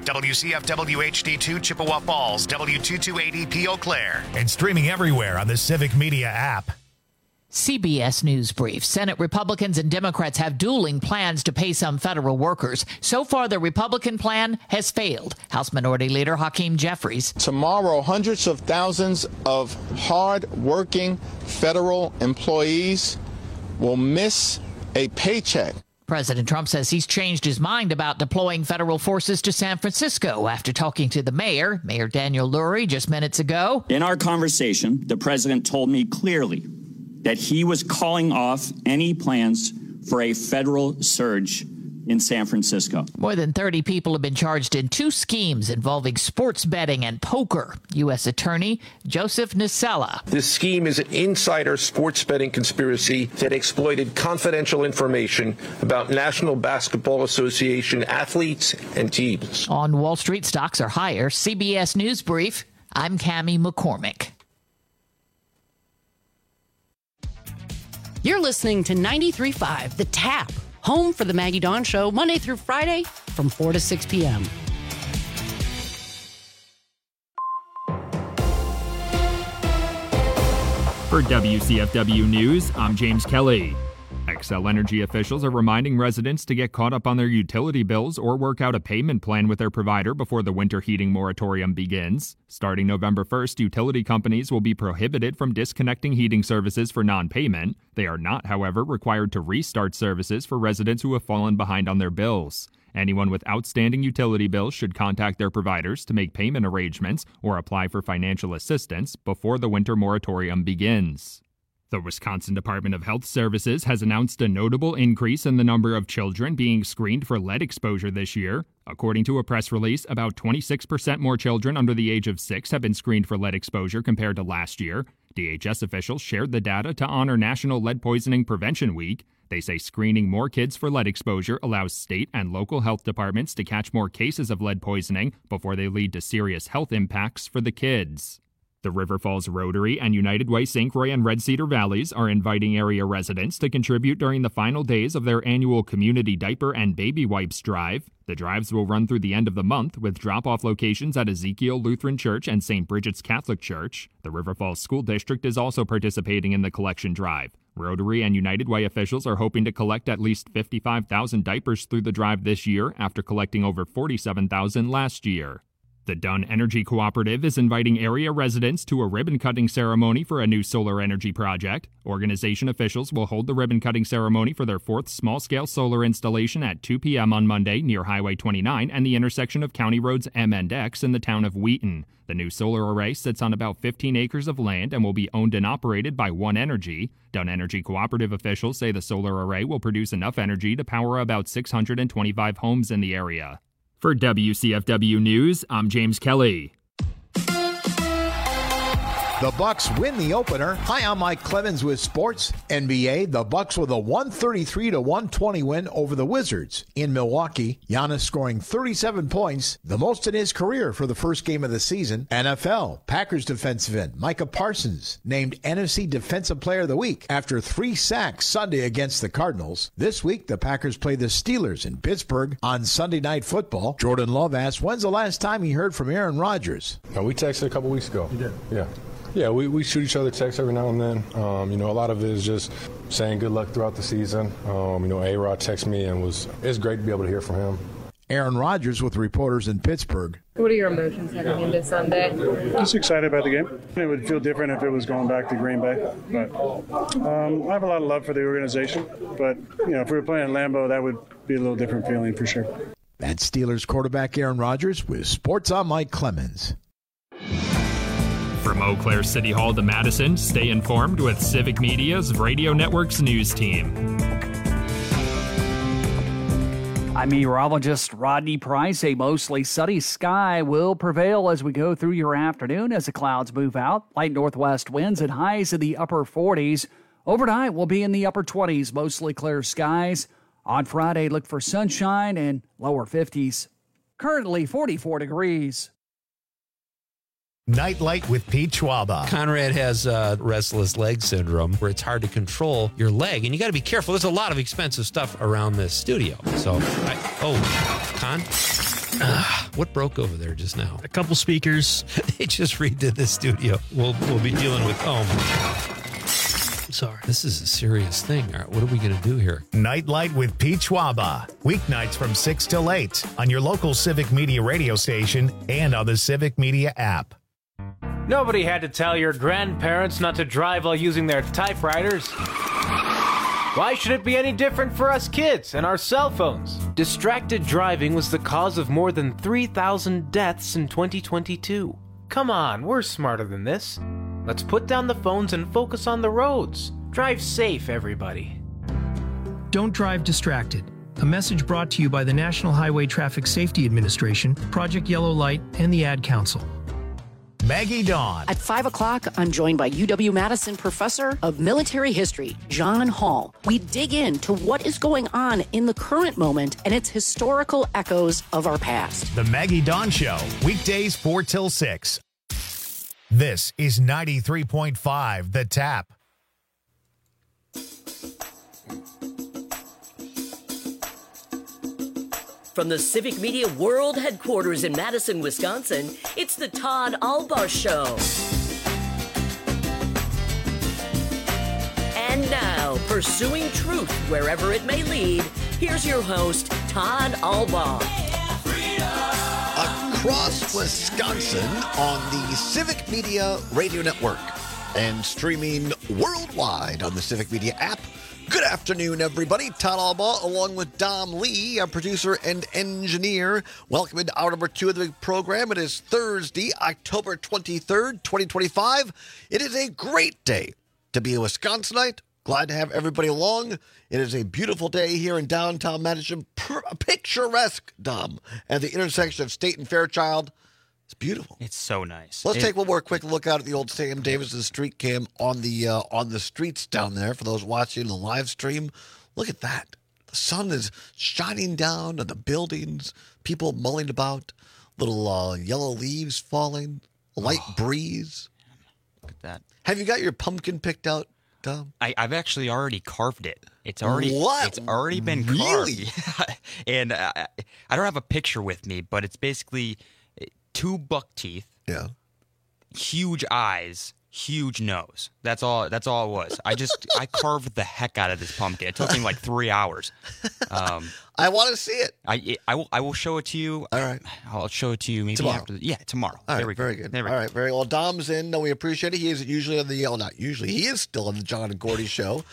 WCFW HD2 Chippewa Falls, W2280P Eau Claire. And streaming everywhere on the Civic Media app. CBS News Brief. Senate Republicans and Democrats have dueling plans to pay some federal workers. So far, the Republican plan has failed. House Minority Leader Hakeem Jeffries. Tomorrow, hundreds of thousands of hard-working federal employees will miss a paycheck. President Trump says he's changed his mind about deploying federal forces to San Francisco after talking to the mayor, Mayor Daniel Lurie, just minutes ago. In our conversation, the president told me clearly that he was calling off any plans for a federal surge in San Francisco. More than 30 people have been charged in 2 schemes involving sports betting and poker. U.S. Attorney Joseph Nisella. This scheme is an insider sports betting conspiracy that exploited confidential information about National Basketball Association athletes and teams. On Wall Street, stocks are higher. CBS News Brief. I'm Cammie McCormick. You're listening to 93.5 The Tap, home for the Maggie Dawn Show, Monday through Friday from 4 to 6 p.m. For WCFW News, I'm James Kelly. Xcel Energy officials are reminding residents to get caught up on their utility bills or work out a payment plan with their provider before the winter heating moratorium begins. Starting November 1st, utility companies will be prohibited from disconnecting heating services for non-payment. They are not, however, required to restart services for residents who have fallen behind on their bills. Anyone with outstanding utility bills should contact their providers to make payment arrangements or apply for financial assistance before the winter moratorium begins. The Wisconsin Department of Health Services has announced a notable increase in the number of children being screened for lead exposure this year. According to a press release, about 26% more children under the age of 6 have been screened for lead exposure compared to last year. DHS officials shared the data to honor National Lead Poisoning Prevention Week. They say screening more kids for lead exposure allows state and local health departments to catch more cases of lead poisoning before they lead to serious health impacts for the kids. The River Falls Rotary and United Way St. Croix and Red Cedar Valleys are inviting area residents to contribute during the final days of their annual Community Diaper and Baby Wipes Drive. The drives will run through the end of the month with drop-off locations at Ezekiel Lutheran Church and St. Bridget's Catholic Church. The River Falls School District is also participating in the collection drive. Rotary and United Way officials are hoping to collect at least 55,000 diapers through the drive this year after collecting over 47,000 last year. The Dunn Energy Cooperative is inviting area residents to a ribbon-cutting ceremony for a new solar energy project. Organization officials will hold the ribbon-cutting ceremony for their 4th small-scale solar installation at 2 p.m. on Monday near Highway 29 and the intersection of County Roads M and X in the town of Wheaton. The new solar array sits on about 15 acres of land and will be owned and operated by One Energy. Dunn Energy Cooperative officials say the solar array will produce enough energy to power about 625 homes in the area. For WCFW News, I'm James Kelly. The Bucks win the opener. Hi, I'm Mike Clemens with Sports NBA. The Bucks with a 133-120 win over the Wizards in Milwaukee. Giannis scoring 37 points, the most in his career for the first game of the season. NFL, Packers defensive end Micah Parsons named NFC Defensive Player of the Week after 3 sacks Sunday against the Cardinals. This week, the Packers play the Steelers in Pittsburgh on Sunday Night Football. Jordan Love asked, when's the last time he heard from Aaron Rodgers? We texted a couple weeks ago. You did? Yeah. Yeah, we shoot each other texts every now and then. A lot of it is just saying good luck throughout the season. A-Rod texted me and it's great to be able to hear from him. Aaron Rodgers with reporters in Pittsburgh. What are your emotions heading into Sunday? Just excited about the game. It would feel different if it was going back to Green Bay. But I have a lot of love for the organization. But, if we were playing in Lambeau, that would be a little different feeling for sure. That's Steelers quarterback Aaron Rodgers with Sports on Mike Clemens. From Eau Claire City Hall to Madison, stay informed with Civic Media's Radio Network's news team. I'm meteorologist Rodney Price. A mostly sunny sky will prevail as we go through your afternoon as the clouds move out. Light northwest winds and highs in the upper 40s. Overnight will be in the upper 20s, mostly clear skies. On Friday, look for sunshine and lower 50s. Currently 44 degrees. Nightlight with Pete Schwaba. Conrad has restless leg syndrome where it's hard to control your leg, and you got to be careful. There's a lot of expensive stuff around this studio. So, Con? What broke over there just now? A couple speakers. They just redid the studio. We'll be dealing with Sorry. This is a serious thing. All right, what are we going to do here? Nightlight with Pete Schwaba. Weeknights from 6 till 8 on your local Civic Media radio station and on the Civic Media app. Nobody had to tell your grandparents not to drive while using their typewriters. Why should it be any different for us kids and our cell phones? Distracted driving was the cause of more than 3,000 deaths in 2022. Come on, we're smarter than this. Let's put down the phones and focus on the roads. Drive safe, everybody. Don't drive distracted. A message brought to you by the National Highway Traffic Safety Administration, Project Yellow Light, and the Ad Council. Maggie Dawn. At 5 o'clock, I'm joined by UW-Madison Professor of Military History, John Hall. We dig into what is going on in the current moment and its historical echoes of our past. The Maggie Dawn Show, weekdays 4 till 6. This is 93.5 The Tap. From the Civic Media World Headquarters in Madison, Wisconsin, it's the Todd Albaugh Show. And now, pursuing truth wherever it may lead, here's your host, Todd Albaugh. Across Wisconsin on the Civic Media Radio Network and streaming worldwide on the Civic Media app. Good afternoon, everybody. Todd Albaugh, along with Dom Lee, our producer and engineer. Welcome into hour number 2 of the program. It is Thursday, October 23rd, 2025. It is a great day to be a Wisconsinite. Glad to have everybody along. It is a beautiful day here in downtown Madison. Picturesque, Dom, at the intersection of State and Fairchild. It's beautiful. It's so nice. Let's take one more quick look out at the old Sam Davis' street cam on the streets down there for those watching the live stream. Look at that. The sun is shining down on the buildings, people mulling about, little yellow leaves falling, a light breeze. Look at that. Have you got your pumpkin picked out, Tom? I've actually already carved it. It's already what? It's already been carved. Really? And I don't have a picture with me, but it's basically 2 buck teeth. Yeah. Huge eyes, huge nose. That's all it was. I carved the heck out of this pumpkin. It took me like 3 hours. I want to see it. I will show it to you. All right. I'll show it to you maybe tomorrow. after. Tomorrow. All there right, we go. very good. There we all go. right, very well. Dom's in. No, we appreciate it. He is usually on the not usually. He is still on the John and Gordy show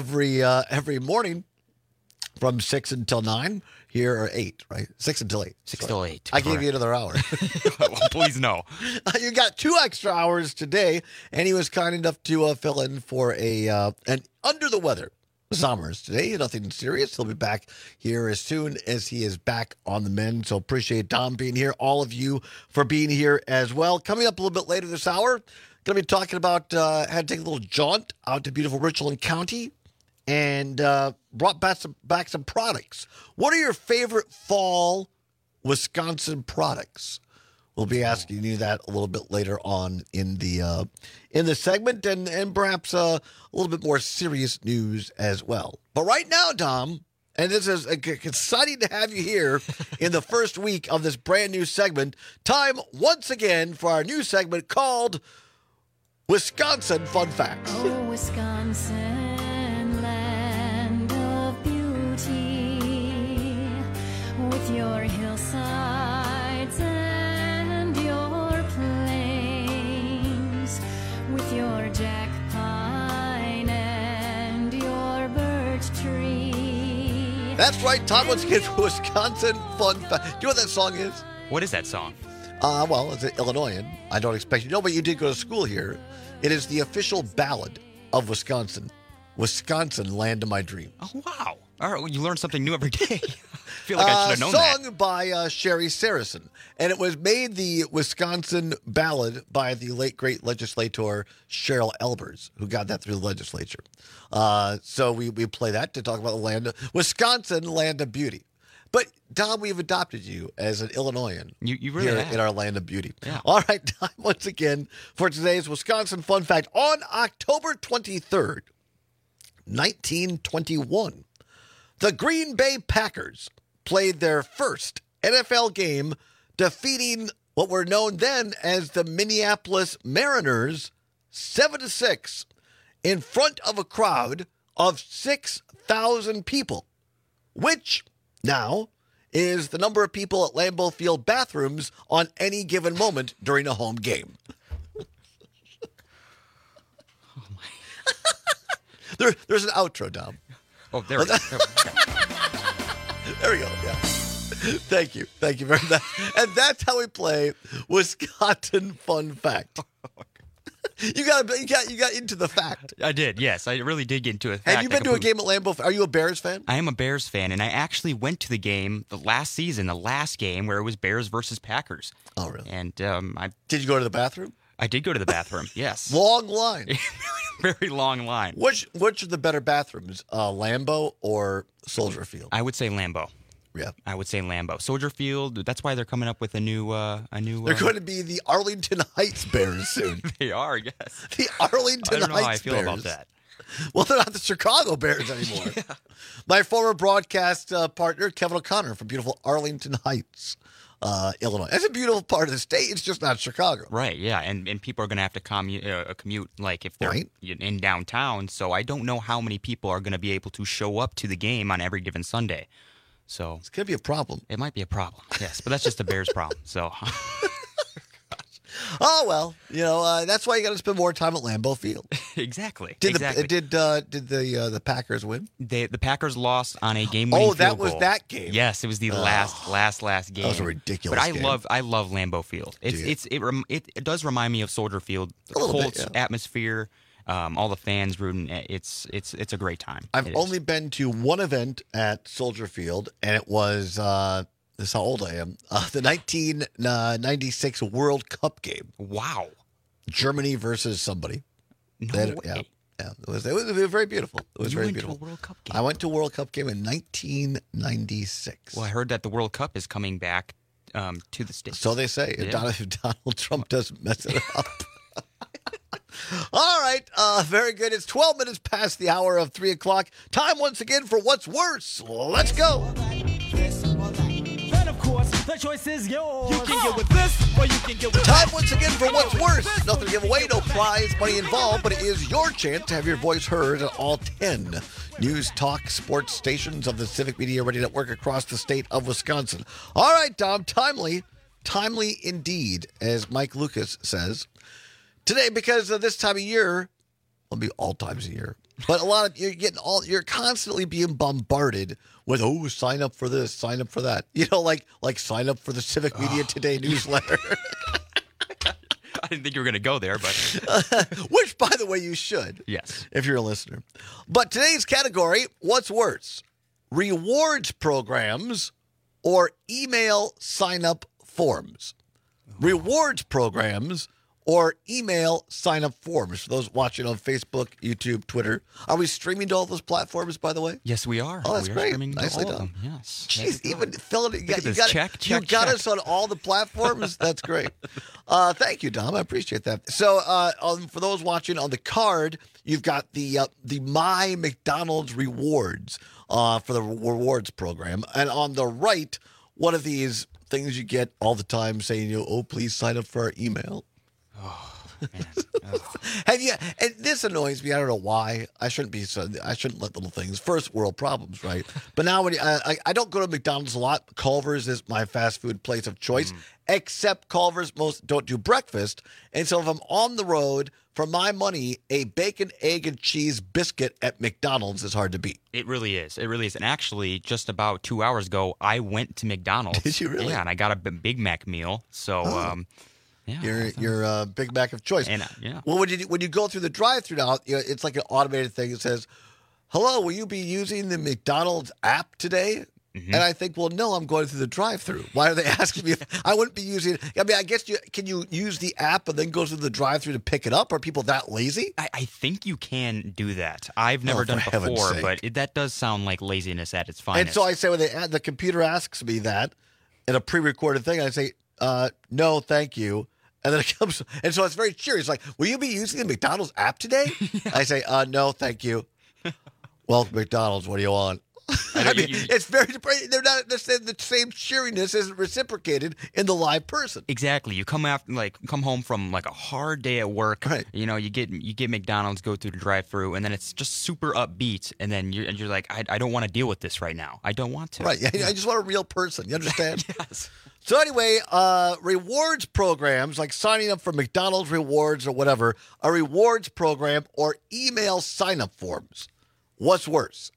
every morning from 6 until 9. Here or 8, right? 6 until 8. 6 till 8. I gave you another hour. Well, please no. You got 2 extra hours today, and he was kind enough to fill in for an under the weather Sommers today. Nothing serious. He'll be back here as soon as he is back on the mend. So appreciate Dom being here. All of you for being here as well. Coming up a little bit later this hour, going to be talking about how to take a little jaunt out to beautiful Richland County. And brought back some products. What are your favorite fall Wisconsin products? We'll be asking you that a little bit later on in the segment, and perhaps a little bit more serious news as well. But right now, Dom, and this is exciting to have you here in the first week of this brand new segment. Time once again for our new segment called Wisconsin Fun Facts. Oh, Wisconsin. With your hillsides and your plains, with your jack pine and your birch tree. That's right, Todd once again for Wisconsin Fun Fact. Do you know what that song is? What is that song? Well, it's an Illinoisan. I don't expect you to know, but you did go to school here. It is the official ballad of Wisconsin. Wisconsin, land of my dreams. Oh, wow. All right, well, you learn something new every day. I feel like I should have known that. Song by Sherry Saracen. And it was made the Wisconsin ballad by the late, great legislator Cheryl Elbers, who got that through the legislature. So we play that to talk about the Wisconsin, land of beauty. But, Dom, we've adopted you as an Illinoisan you really here have. in our land of beauty. Yeah. All right, time once again for today's Wisconsin Fun Fact. On October 23rd, 1921, the Green Bay Packers played their first NFL game, defeating what were known then as the Minneapolis Mariners 7-6 in front of a crowd of 6,000 people, which now is the number of people at Lambeau Field bathrooms on any given moment during a home game. There's an outro, Dom. Oh, there we go. There we go, yeah. Thank you very much. And that's how we play Wisconsin Fun Fact. You got into the fact. I did, yes. I really did get into a fact. Have you been to a game at Lambeau? Are you a Bears fan? I am a Bears fan, and I actually went to the game the last game where it was Bears versus Packers. Oh, really? And did you go to the bathroom? I did go to the bathroom, yes. Long line. Very long line. Which are the better bathrooms, Lambeau or Soldier Field? I would say Lambeau. Yeah, I would say Lambeau. Soldier Field. That's why they're coming up with a new. They're going to be the Arlington Heights Bears soon. They are, yes. The Arlington I don't know Heights how I feel Bears. about that. Well, they're not the Chicago Bears anymore. Yeah. My former broadcast partner, Kevin O'Connor from beautiful Arlington Heights, Illinois. That's a beautiful part of the state. It's just not Chicago. Right, yeah. And people are going to have to commute like if they're in downtown. So I don't know how many people are going to be able to show up to the game on every given Sunday. So it's going to be a problem. It might be a problem, yes. But that's just the Bears' problem. So. Oh, well, that's why you got to spend more time at Lambeau Field. Exactly. Did the Packers win? The Packers lost on a game-winning field goal. Was that game. Yes, it was the last game. That was a ridiculous game. But I love Lambeau Field. It does remind me of Soldier Field. The Colts atmosphere, all the fans rooting. It's a great time. I've only been to one event at Soldier Field, and it was. This is how old I am. The 1996 World Cup game. Wow. Germany versus somebody. No way. Yeah. It was very beautiful. It was very beautiful. To a World Cup game? I went to a World Cup game in 1996. Well, I heard that the World Cup is coming back to the States. So they say. Yeah. If Donald Trump doesn't mess it up. All right. Very good. It's 12 minutes past the hour of 3 o'clock. Time once again for What's Worse. Let's go. The choice is yours. You can get with this, or you can get with Time once again for What's Worse. Nothing to give away, no prize money involved, but it is your chance to have your voice heard at all 10 news, talk, sports stations of the Civic Media Radio Network across the state of Wisconsin. All right, Dom, timely indeed, as Mike Lucas says. Today, because of this time of year, it'll be all times a year, but you're constantly being bombarded with, sign up for this, sign up for that. Like sign up for the Civic Media Today newsletter. I didn't think you were going to go there, but. Which, by the way, you should. Yes. If you're a listener. But today's category, what's worse? Rewards programs or email sign-up forms? Rewards programs or email sign-up forms. For those watching on Facebook, YouTube, Twitter. Are we streaming to all those platforms, by the way? Yes, we are. Oh, that's great. Nicely done. All of them. Yes. Jeez, even Phil, you got check. us on all the platforms. That's great. Thank you, Dom. I appreciate that. So, for those watching on the card, you've got the My McDonald's rewards for the rewards program, and on the right, one of these things you get all the time saying, please sign up for our email. Oh, man. Have you? And this annoys me. I don't know why. I shouldn't let little things. First world problems, right? But now when I don't go to McDonald's a lot. Culver's is my fast food place of choice. Except Culver's most don't do breakfast, and so if I'm on the road, for my money, a bacon, egg, and cheese biscuit at McDonald's is hard to beat. It really is. It really is. And actually, just about 2 hours ago, I went to McDonald's. Did you really? Yeah, and I got a Big Mac meal. So. Yeah, your Big Mac of choice. And, Well, when you go through the drive-thru now, it's like an automated thing. It says, "Hello, will you be using the McDonald's app today?" Mm-hmm. And I think, well, no, I'm going through the drive-thru. Why are they asking me if I wouldn't be using it? I mean, I guess can you use the app and then go through the drive-thru to pick it up? Are people that lazy? I think you can do that. I've never done it before, but that does sound like laziness at its finest. And so I say when the computer asks me that in a pre-recorded thing, I say, no, thank you. And then it comes, and so it's very curious. Like, will you be using the McDonald's app today? I say, no, thank you. Welcome to McDonald's. What do you want? I mean, it's very depressing. They're not the same cheeriness isn't reciprocated in the live person. Exactly. You come home from like a hard day at work. Right. You know, you get McDonald's, go through the drive-through, and then it's just super upbeat, and then you're like, I don't want to deal with this right now. I don't want to. Right. I just want a real person. You understand? Yes. So anyway, rewards programs like signing up for McDonald's rewards or whatever, a rewards program or email sign-up forms. What's worse?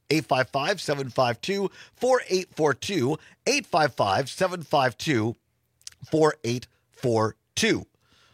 855-752-4842, 855-752-4842.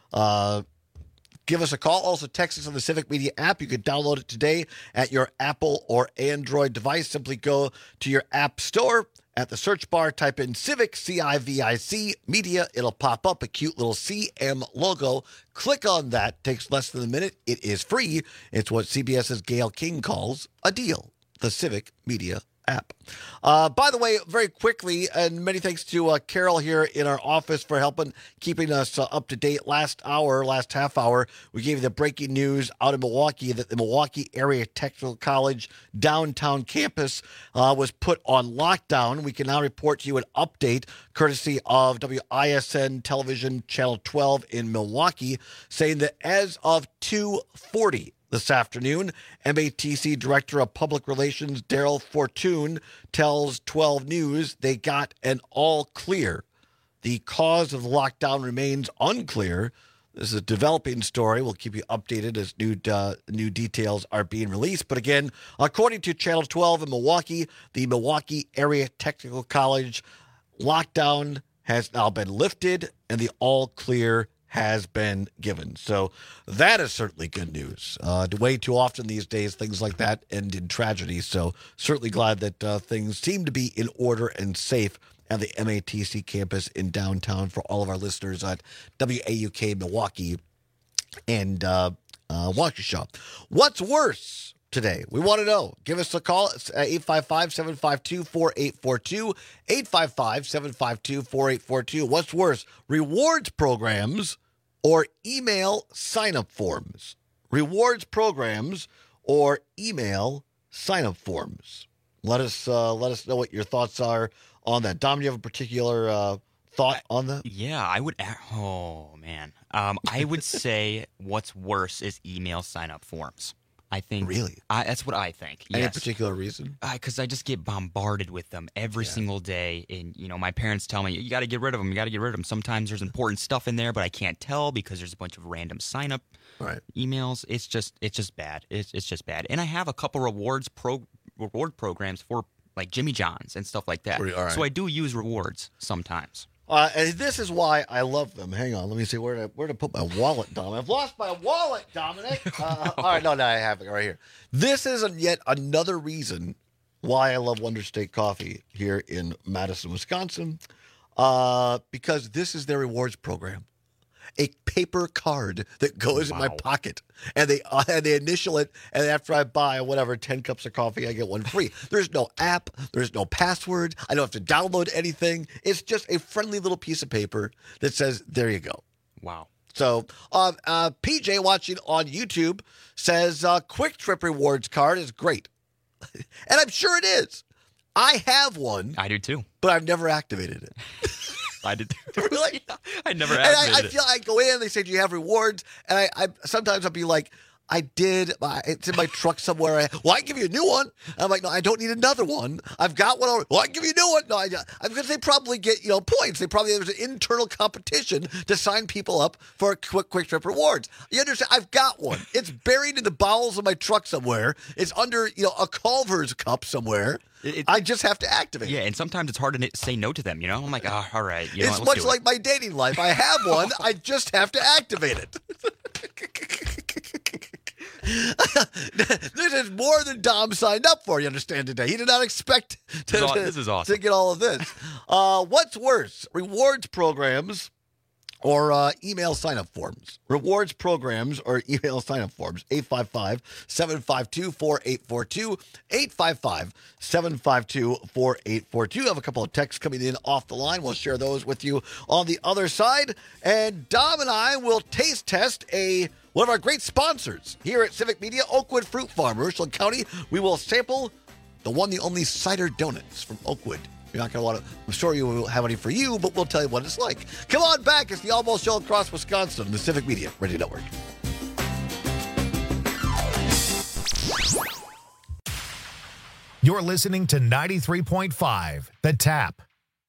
Give us a call. Also, text us on the Civic Media app. You can download it today at your Apple or Android device. Simply go to your app store. At the search bar, type in Civic, C-I-V-I-C, Media. It'll pop up a cute little CM logo. Click on that. Takes less than a minute. It is free. It's what CBS's Gayle King calls a deal. The Civic Media app. By the way, very quickly, and many thanks to Carol here in our office for keeping us up to date. Last half hour, we gave you the breaking news out of Milwaukee that the Milwaukee Area Technical College downtown campus was put on lockdown. We can now report to you an update courtesy of WISN Television Channel 12 in Milwaukee, saying that as of 2:40 this afternoon, MATC Director of Public Relations Daryl Fortune tells 12 News they got an all clear. The cause of the lockdown remains unclear. This is a developing story. We'll keep you updated as new details are being released. But again, according to Channel 12 in Milwaukee, the Milwaukee Area Technical College lockdown has now been lifted and the all clear has been given. So that is certainly good news. Way too often these days, things like that end in tragedy. So certainly glad that things seem to be in order and safe at the MATC campus in downtown for all of our listeners at WAUK Milwaukee and Waukesha. What's worse today? We want to know. Give us a call. It's 855-752-4842, 855-752-4842. What's worse, rewards programs or email sign-up forms? Rewards programs or email sign-up forms? Let us know what your thoughts are on that. Dom, do you have a particular thought on that? Yeah, I would. Oh, man. I would say what's worse is email sign-up forms. I think. Really? That's what I think. Any Yes. particular reason? Because I just get bombarded with them every single day. And, my parents tell me, you got to get rid of them. You got to get rid of them. Sometimes there's important stuff in there, but I can't tell because there's a bunch of random sign-up emails. It's just bad. It's just bad. And I have a couple reward programs for, like, Jimmy John's and stuff like that. Right. So I do use rewards sometimes. And this is why I love them. Hang on, let me see where to put my wallet, Dom. I've lost my wallet, Dominic. All right, no, I have it right here. This is yet another reason why I love Wonder State Coffee here in Madison, Wisconsin, because this is their rewards program. A paper card that goes in my pocket, and they initial it, and after I buy 10 cups of coffee, I get one free. There's no app, there's no password, I don't have to download anything. It's just a friendly little piece of paper that says, there you go. Wow. So PJ watching on YouTube says Quick Trip rewards card is great. And I'm sure it is. I have one. I do too. But I've never activated it. I did. Really? I never and activated I feel I go in, they say, do you have rewards? And I sometimes I'll be like, I did. It's in my truck somewhere. I give you a new one. And I'm like, no, I don't need another one. I've got one already. Well, I give you a new one. No, because they probably get points. There's an internal competition to sign people up for quick trip rewards. You understand? I've got one. It's buried in the bowels of my truck somewhere. It's under a Culver's cup somewhere. I just have to activate. Yeah, and sometimes it's hard to say no to them. I'm like, oh, all right. It's much like my dating life. I have one. I just have to activate it. This is more than Dom signed up for, you understand, today. He did not expect this is awesome. to get all of this. What's worse, rewards programs or email sign-up forms? Rewards programs or email sign-up forms. 855-752-4842. 855-752-4842. I have a couple of texts coming in off the line. We'll share those with you on the other side. And Dom and I will taste test one of our great sponsors here at Civic Media, Oakwood Fruit Farm, Richland County. We will sample the one, the only cider donuts from Oakwood. You're not going to want to, I'm sure you will have any for you, but we'll tell you what it's like. Come on back. It's the All Ball Show across Wisconsin, the Civic Media Radio Network. You're listening to 93.5, The Tap.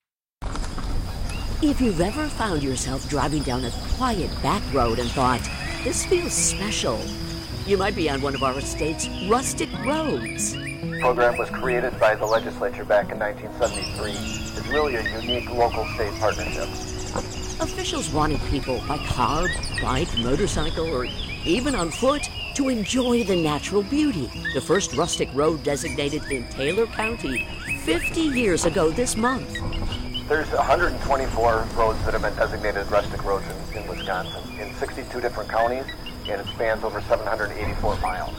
If you've ever found yourself driving down a quiet back road and thought, this feels special, you might be on one of our state's rustic roads. The program was created by the legislature back in 1973. It's really a unique local state partnership. Officials wanted people by car, bike, motorcycle, or even on foot to enjoy the natural beauty. The first rustic road designated in Taylor County 50 years ago this month. There's 124 roads that have been designated rustic roads in Wisconsin in 62 different counties, and it spans over 784 miles.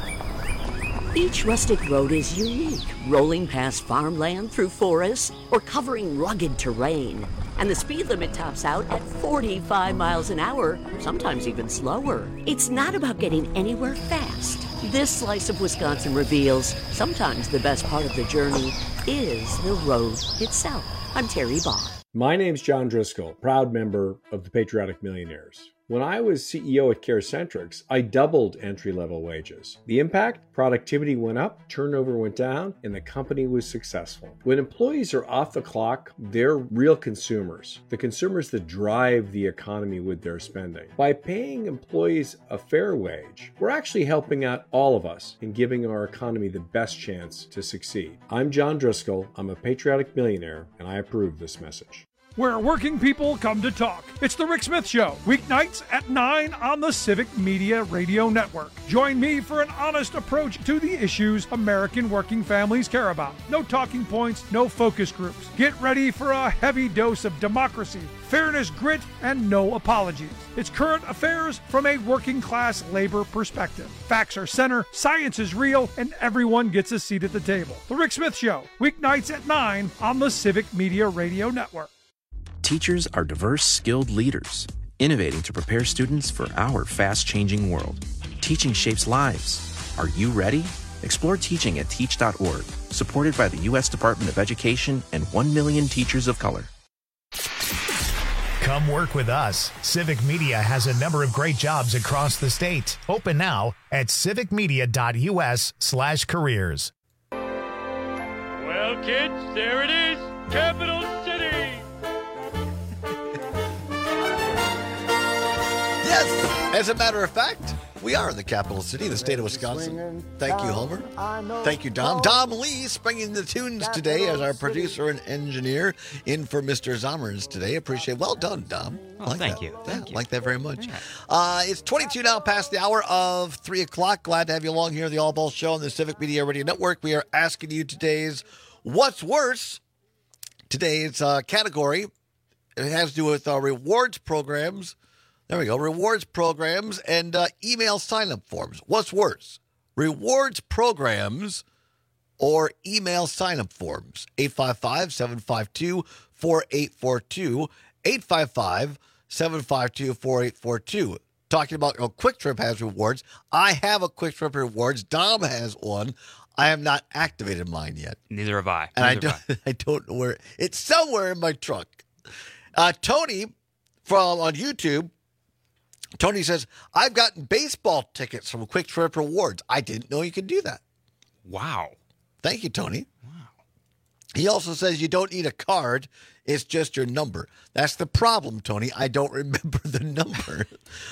Each rustic road is unique, rolling past farmland through forests or covering rugged terrain. And the speed limit tops out at 45 miles an hour, sometimes even slower. It's not about getting anywhere fast. This slice of Wisconsin reveals sometimes the best part of the journey is the road itself. I'm Terry Bond. My name's John Driscoll, proud member of the Patriotic Millionaires. When I was CEO at CareCentrix, I doubled entry-level wages. The impact? Productivity went up, turnover went down, and the company was successful. When employees are off the clock, they're real consumers, the consumers that drive the economy with their spending. By paying employees a fair wage, we're actually helping out all of us in giving our economy the best chance to succeed. I'm John Driscoll, I'm a patriotic millionaire, and I approve this message. Where working people come to talk. It's The Rick Smith Show, weeknights at 9 on the Civic Media Radio Network. Join me for an honest approach to the issues American working families care about. No talking points, no focus groups. Get ready for a heavy dose of democracy, fairness, grit, and no apologies. It's current affairs from a working class labor perspective. Facts are center, science is real, and everyone gets a seat at the table. The Rick Smith Show, weeknights at 9 on the Civic Media Radio Network. Teachers are diverse, skilled leaders, innovating to prepare students for our fast-changing world. Teaching shapes lives. Are you ready? Explore teaching at teach.org, supported by the U.S. Department of Education and 1 million teachers of color. Come work with us. Civic Media has a number of great jobs across the state. Open now at civicmedia.us/careers. Well, kids, there it is, Capital City. Yes, as a matter of fact, we are in the capital city, the state of Wisconsin. Thank you, Homer. Thank you, Dom. Dom Lee springing the tunes today as our producer and engineer in for Mr. Zommers today. Appreciate it. Well done, Dom. Oh, thank you. Thank you. Like that very much. It's 22 now past the hour of 3 o'clock. Glad to have you along here at the All Ball Show on the Civic Media Radio Network. We are asking you today's What's Worse? Today's category, it has to do with rewards programs. There we go. Rewards programs and email sign-up forms. What's worse? Rewards programs or email sign-up forms? 855-752-4842. 855-752-4842. Talking about Quick Trip has rewards. I have a Quick Trip rewards. Dom has one. I have not activated mine yet. Neither have I. And I don't know where. It's somewhere in my truck. Tony on YouTube, Tony says, I've gotten baseball tickets from Quick Trip Rewards. I didn't know you could do that. Wow. Thank you, Tony. Wow. He also says you don't need a card. It's just your number. That's the problem, Tony. I don't remember the number.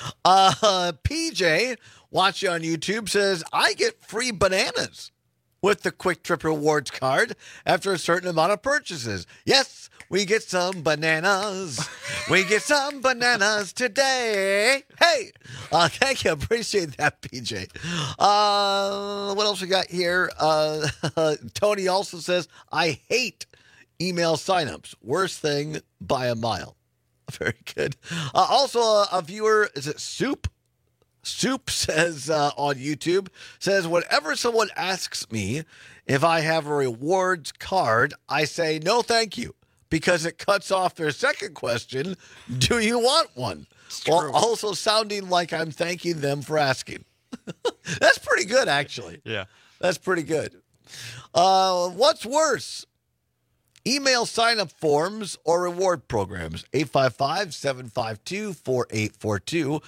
PJ, watching on YouTube, says, I get free bananas with the Quick Trip Rewards card after a certain amount of purchases. Yes, we get some bananas. We get some bananas today. Hey, thank you. Appreciate that, PJ. What else we got here? Tony also says, I hate email signups. Worst thing by a mile. Very good. Also, a viewer, is it Soup? Soup says on YouTube, says, whenever someone asks me if I have a rewards card, I say, no, thank you, because it cuts off their second question, do you want one? While also sounding like I'm thanking them for asking. That's pretty good, actually. Yeah. That's pretty good. What's worse? Email sign-up forms or reward programs? 855-752-4842.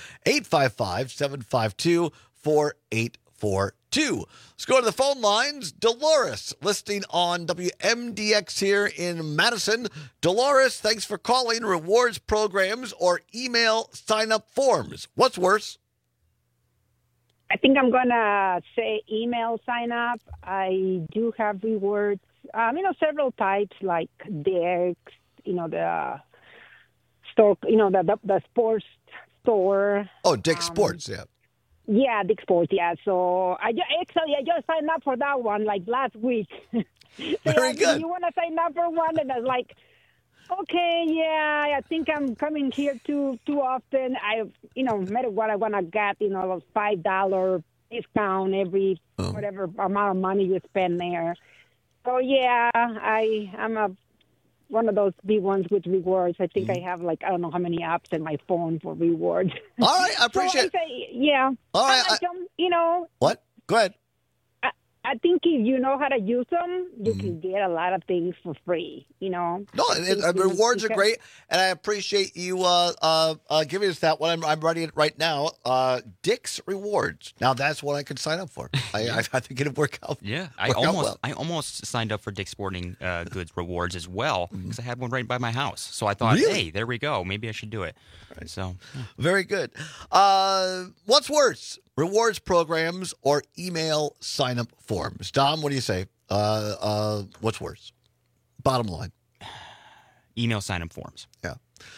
855-752-4842. Let's go to the phone lines. Dolores, listening on WMDX here in Madison. Dolores, thanks for calling. Rewards programs or email sign-up forms? What's worse? I think I'm going to say email sign up. I do have rewards, several types like Dick's, the store, the sports store. Oh, Dick's Sports, yeah. Yeah, Dick's Sports, yeah. So I just signed up for that one like last week. Very good. You want to sign up for one? And I was like, okay, yeah, I think I'm coming here too often. No matter what I want to get, a $5 discount every whatever amount of money you spend there. So, yeah, I'm one of those big ones with rewards. I think I have, I don't know how many apps in my phone for rewards. All right, I appreciate it. Yeah. All right. What? Go ahead. I think if you know how to use them, you can get a lot of things for free, No, rewards are great, and I appreciate you giving us that one. I'm writing it right now. Dick's Rewards. Now that's what I could sign up for. I think it'd work out. Yeah, I almost signed up for Dick's Sporting Goods Rewards as well because I had one right by my house. So I thought, hey, there we go. Maybe I should do it. Right. So very good. What's worse? Rewards programs or email sign-up forms? Dom, what do you say? What's worse? Bottom line. Email sign-up forms. Yeah.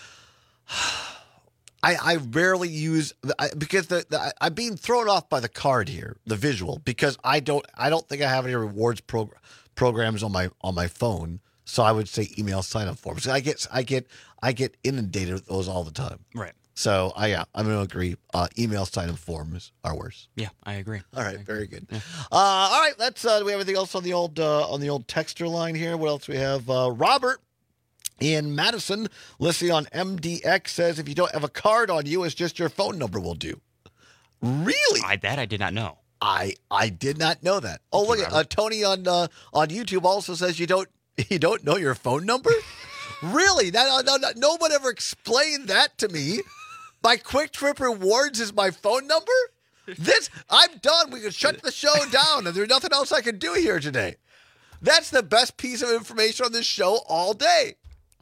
I rarely use because I'm being thrown off by the card here, the visual, because I don't think I have any rewards programs on my phone. So I would say email sign-up forms. I get inundated with those all the time. Right. So, I'm going to agree. Email sign-up forms are worse. Yeah, I agree. All right, very good. Yeah. All right, let's. Do we have anything else on the old texter line here? What else we have? Robert in Madison, listening on MDX, says if you don't have a card on you, it's just your phone number will do. Really? That I did not know. I did not know that. Oh, look at Tony on YouTube also says you don't know your phone number. Really? No one ever explained that to me. My Quick Trip Rewards is my phone number? I'm done. We can shut the show down, and there's nothing else I can do here today. That's the best piece of information on this show all day.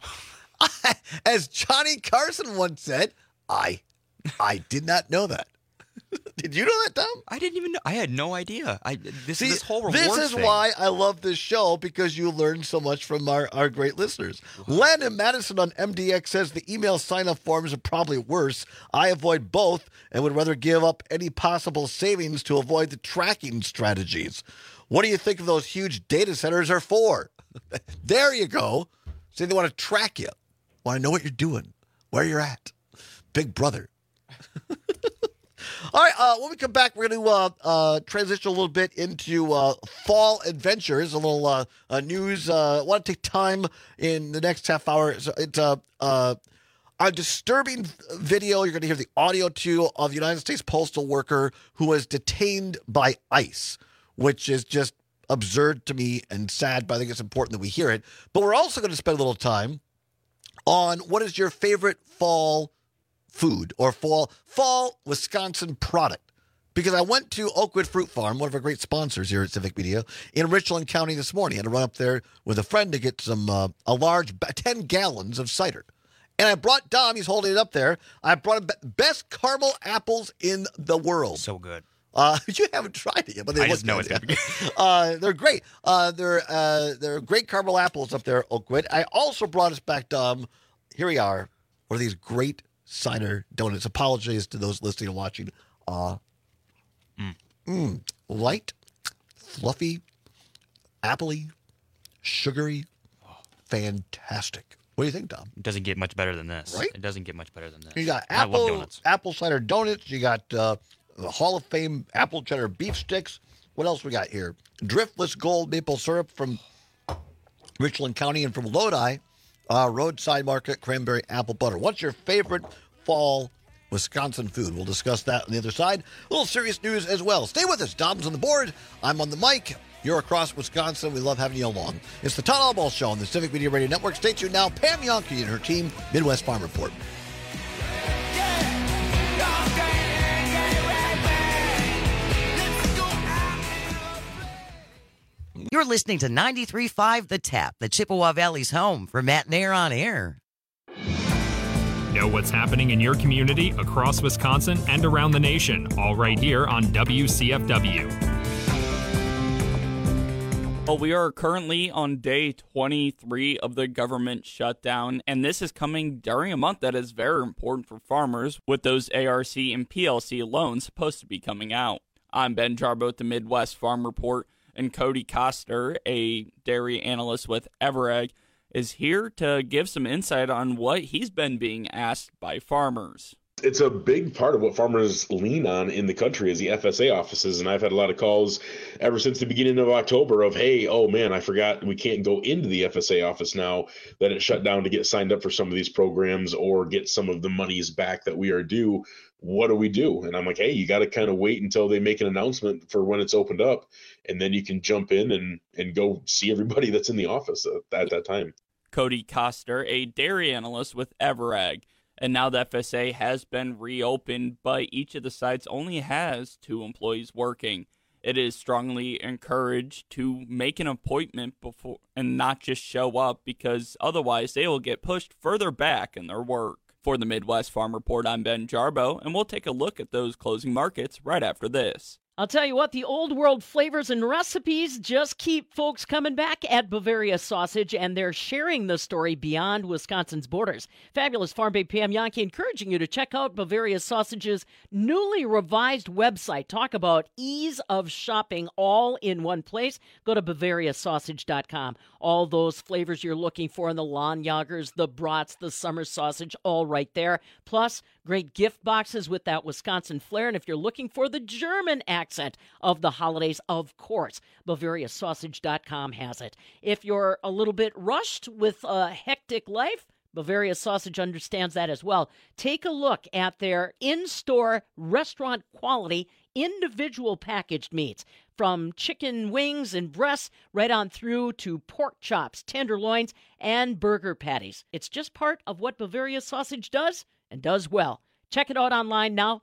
As Johnny Carson once said, I did not know that. Did you know that, Tom? I didn't even know. I had no idea. This whole reward This is thing. why I love this show, because you learn so much from our great listeners. Len in Madison on MDX says the email sign-up forms are probably worse. I avoid both and would rather give up any possible savings to avoid the tracking strategies. What do you think of those huge data centers are for? There you go. See, they want to track you. Want to know what you're doing, where you're at. Big brother. All right, when we come back, we're going to transition a little bit into fall adventures, a little news. I want to take time in the next half hour. So it's a disturbing video. You're going to hear the audio, too, of the United States postal worker who was detained by ICE, which is just absurd to me and sad, but I think it's important that we hear it. But we're also going to spend a little time on what is your favorite fall food or fall Wisconsin product, because I went to Oakwood Fruit Farm, one of our great sponsors here at Civic Media, in Richland County this morning. I had to run up there with a friend to get some a large 10 gallons of cider, and I brought Dom. He's holding it up there. I brought him best caramel apples in the world. So good. You haven't tried it yet, but they just know it's good. They're great. They're great caramel apples up there at Oakwood. I also brought us back, Dom. Here we are. One of these great cider donuts. Apologies to those listening and watching. Light, fluffy, appley, sugary, fantastic. What do you think, Tom? It doesn't get much better than this. Right? It doesn't get much better than this. You got I love donuts. apple cider donuts. You got the Hall of Fame apple cheddar beef sticks. What else we got here? Driftless gold maple syrup from Richland County, and from Lodi, Roadside Market cranberry apple butter. What's your favorite fall Wisconsin food? We'll discuss that on the other side. A little serious news as well. Stay with us. Dom's on the board. I'm on the mic. You're across Wisconsin. We love having you along. It's the Todd Albaugh Show on the Civic Media Radio Network. Stay tuned now. Pam Yonke and her team, Midwest Farm Report. You're listening to 93.5 The Tap, the Chippewa Valley's home for Matt Nair on air. Know what's happening in your community, across Wisconsin, and around the nation, all right here on WCFW. Well, we are currently on day 23 of the government shutdown, and this is coming during a month that is very important for farmers, with those ARC and PLC loans supposed to be coming out. I'm Ben Jarbo with the Midwest Farm Report, and Cody Koster, a dairy analyst with Everegg, is here to give some insight on what he's been being asked by farmers. It's a big part of what farmers lean on in the country is the FSA offices, and I've had a lot of calls ever since the beginning of October of, hey, oh man, I forgot we can't go into the FSA office now that it shut down to get signed up for some of these programs or get some of the monies back that we are due. What do we do? And I'm like, hey, you got to kind of wait until they make an announcement for when it's opened up, and then you can jump in and go see everybody that's in the office at that time. Cody Koster, a dairy analyst with Everegg. And now the FSA has been reopened, but each of the sites only has 2 employees working. It is strongly encouraged to make an appointment before and not just show up, because otherwise they will get pushed further back in their work. For the Midwest Farm Report, I'm Ben Jarbo, and we'll take a look at those closing markets right after this. I'll tell you what, the old world flavors and recipes just keep folks coming back at Bavaria Sausage, and they're sharing the story beyond Wisconsin's borders. Fabulous Farm Babe Pam Yonke encouraging you to check out Bavaria Sausage's newly revised website. Talk about ease of shopping all in one place. Go to BavariaSausage.com. All those flavors you're looking for in the lawn yoggers, the brats, the summer sausage, all right there. Plus, great gift boxes with that Wisconsin flair. And if you're looking for the German accent of the holidays, of course, BavariaSausage.com has it. If you're a little bit rushed with a hectic life, Bavaria Sausage understands that as well. Take a look at their in-store restaurant quality individual packaged meats, from chicken wings and breasts right on through to pork chops, tenderloins, and burger patties. It's just part of what Bavaria Sausage does, and does well. Check it out online now,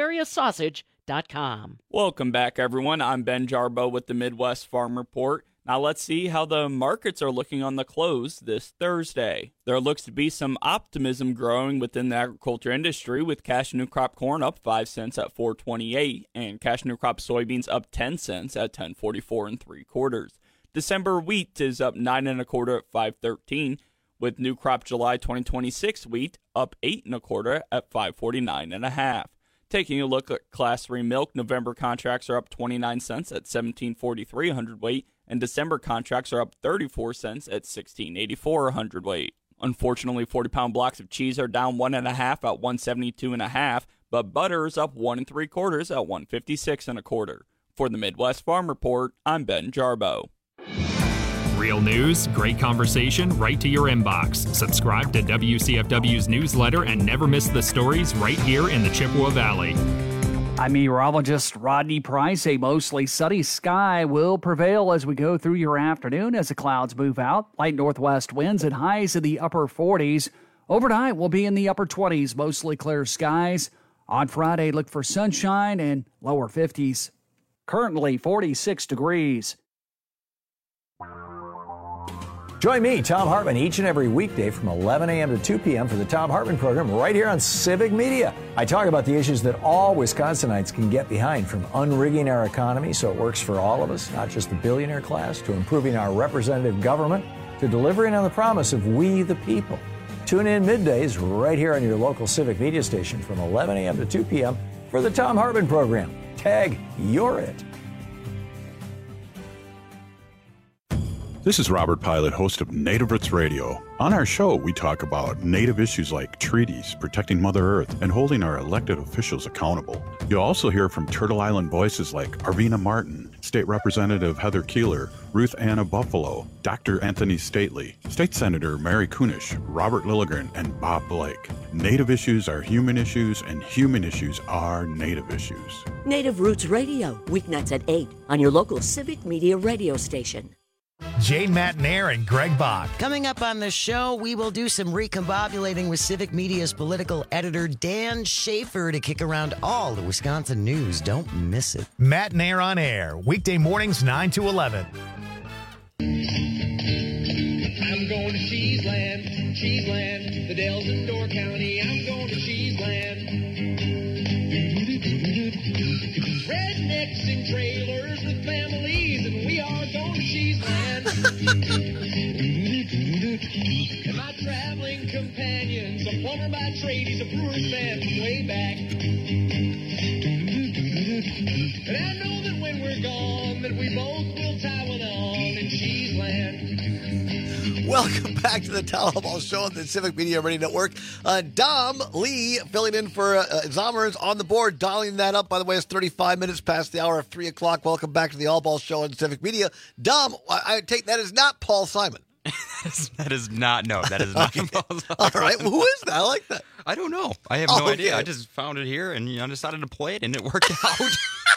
BavariaSausage.com. Welcome back, everyone. I'm Ben Jarbo with the Midwest Farm Report. Now let's see how the markets are looking on the close this Thursday. There looks to be some optimism growing within the agriculture industry, with cash new crop corn up 5 cents at $4.28 and cash new crop soybeans up 10 cents at $10.44 3/4. December wheat is up 9 1/4 at $5.13, with new crop July 2026 wheat up 8 1/4 at $5.49 1/2. Taking a look at Class 3 milk, November contracts are up 29 cents at $17.43 a hundredweight, and December contracts are up 34 cents at $16.84 a hundredweight. Unfortunately, 40-pound blocks of cheese are down 1 1/2 at $172 1/2, but butter is up 1 3/4 at $156 1/4. For the Midwest Farm Report, I'm Ben Jarbo. Real news, great conversation, right to your inbox. Subscribe to WCFW's newsletter and never miss the stories right here in the Chippewa Valley. I'm meteorologist Rodney Price. A mostly sunny sky will prevail as we go through your afternoon as the clouds move out. Light northwest winds and highs in the upper 40s. Overnight, we'll be in the upper 20s, mostly clear skies. On Friday, look for sunshine and lower 50s. Currently 46 degrees. Join me, Tom Hartman, each and every weekday from 11 a.m. to 2 p.m. for the Tom Hartman program right here on Civic Media. I talk about the issues that all Wisconsinites can get behind, from unrigging our economy so it works for all of us, not just the billionaire class, to improving our representative government, to delivering on the promise of we the people. Tune in middays right here on your local Civic Media station from 11 a.m. to 2 p.m. for the Tom Hartman program. Tag, you're it. This is Robert Pilot, host of Native Roots Radio. On our show, we talk about Native issues like treaties, protecting Mother Earth, and holding our elected officials accountable. You'll also hear from Turtle Island voices like Arvina Martin, State Representative Heather Keeler, Ruth Anna Buffalo, Dr. Anthony Stately, State Senator Mary Kunish, Robert Lilligren, and Bob Blake. Native issues are human issues, and human issues are Native issues. Native Roots Radio, weeknights at 8 on your local Civic Media radio station. Jane Matnair and Greg Bach. Coming up on the show, we will do some recombobulating with Civic Media's political editor Dan Schaefer to kick around all the Wisconsin news. Don't miss it. Matnair on air, weekday mornings 9 to 11. I'm going to Cheeseland, the Dells in Door County. I'm going to Cheeseland. Rednecks in trailers with families, and we are going to Cheeseland. And my traveling companion's a plumber by trade, he's a brewer's man from way back. And I know that when we're gone, that we both will tie one on in Cheeseland. Welcome back to the Town Hall Show on the Civic Media Radio Network. Dom Lee filling in for Zommers on the board, dialing that up. By the way, it's 35 minutes past the hour of 3 o'clock. Welcome back to the All Ball Show on Civic Media. Dom, I take that as not Paul Simon. That is not Paul Simon. All right, well, who is that? I like that. I don't know. I have no idea. I just found it here and decided to play it, and it worked out.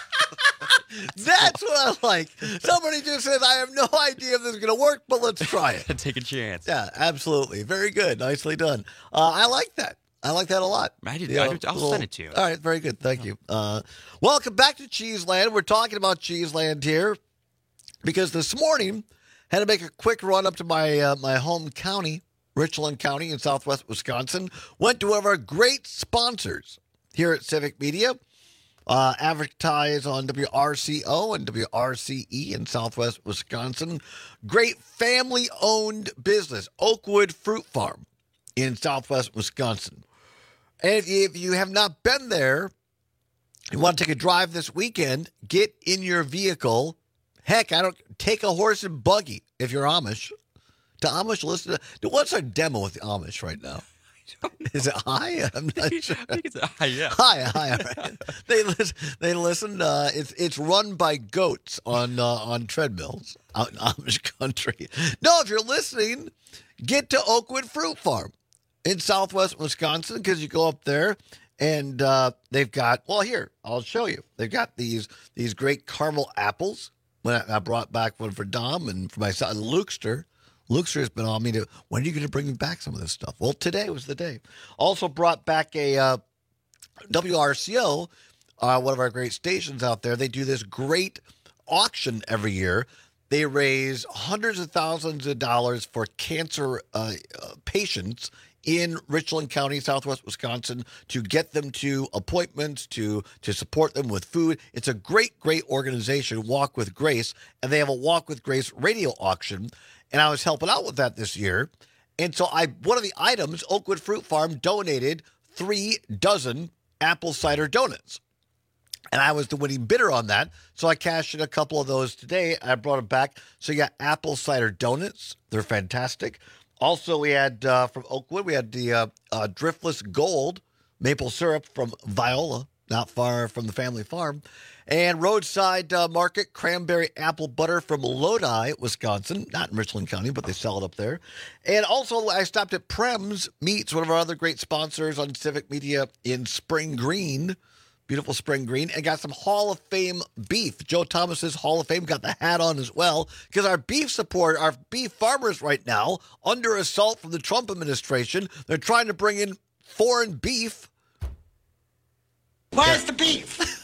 That's what I like. Somebody just says, I have no idea if this is going to work, but let's try it. Take a chance. Yeah, absolutely. Very good. Nicely done. I like that. I like that a lot. I'll send it to you. All right, very good. Thank you. Welcome back to Cheeseland. We're talking about Cheeseland here because this morning had to make a quick run up to my my home county, Richland County in southwest Wisconsin. Went to one of our great sponsors here at Civic Media. Advertise on WRCO and WRCE in southwest Wisconsin. Great family-owned business, Oakwood Fruit Farm in southwest Wisconsin. And if you have not been there, you want to take a drive this weekend, get in your vehicle. Heck, take a horse and buggy if you're Amish. To Amish, listen to what's our demo with the Amish right now? Is it high? I'm not sure. I think it's high, yeah. High. Right. They listen. It's run by goats on treadmills out in Amish country. No, if you're listening, get to Oakwood Fruit Farm in southwest Wisconsin because you go up there and they've got. Well, here I'll show you. They've got these great caramel apples. When I brought back one for Dom and for my son Lukester. Luke's been on me to, when are you going to bring me back some of this stuff? Well, today was the day. Also brought back a WRCO, one of our great stations out there. They do this great auction every year. They raise hundreds of thousands of dollars for cancer patients in Richland County, southwest Wisconsin, to get them to appointments, to support them with food. It's a great, great organization, Walk with Grace, and they have a Walk with Grace radio auction. And I was helping out with that this year. And so one of the items, Oakwood Fruit Farm donated 3 dozen apple cider donuts. And I was the winning bidder on that. So I cashed in a couple of those today. I brought them back. So you got apple cider donuts. They're fantastic. Also, we had from Oakwood, we had the Driftless Gold maple syrup from Viola, not far from the family farm. And Roadside Market cranberry apple butter from Lodi, Wisconsin. Not in Richland County, but they sell it up there. And also, I stopped at Prem's Meats, one of our other great sponsors on Civic Media in Spring Green. Beautiful Spring Green. And got some Hall of Fame beef. Joe Thomas's Hall of Fame got the hat on as well. Because our beef farmers right now, under assault from the Trump administration, they're trying to bring in foreign beef. Where's the beef?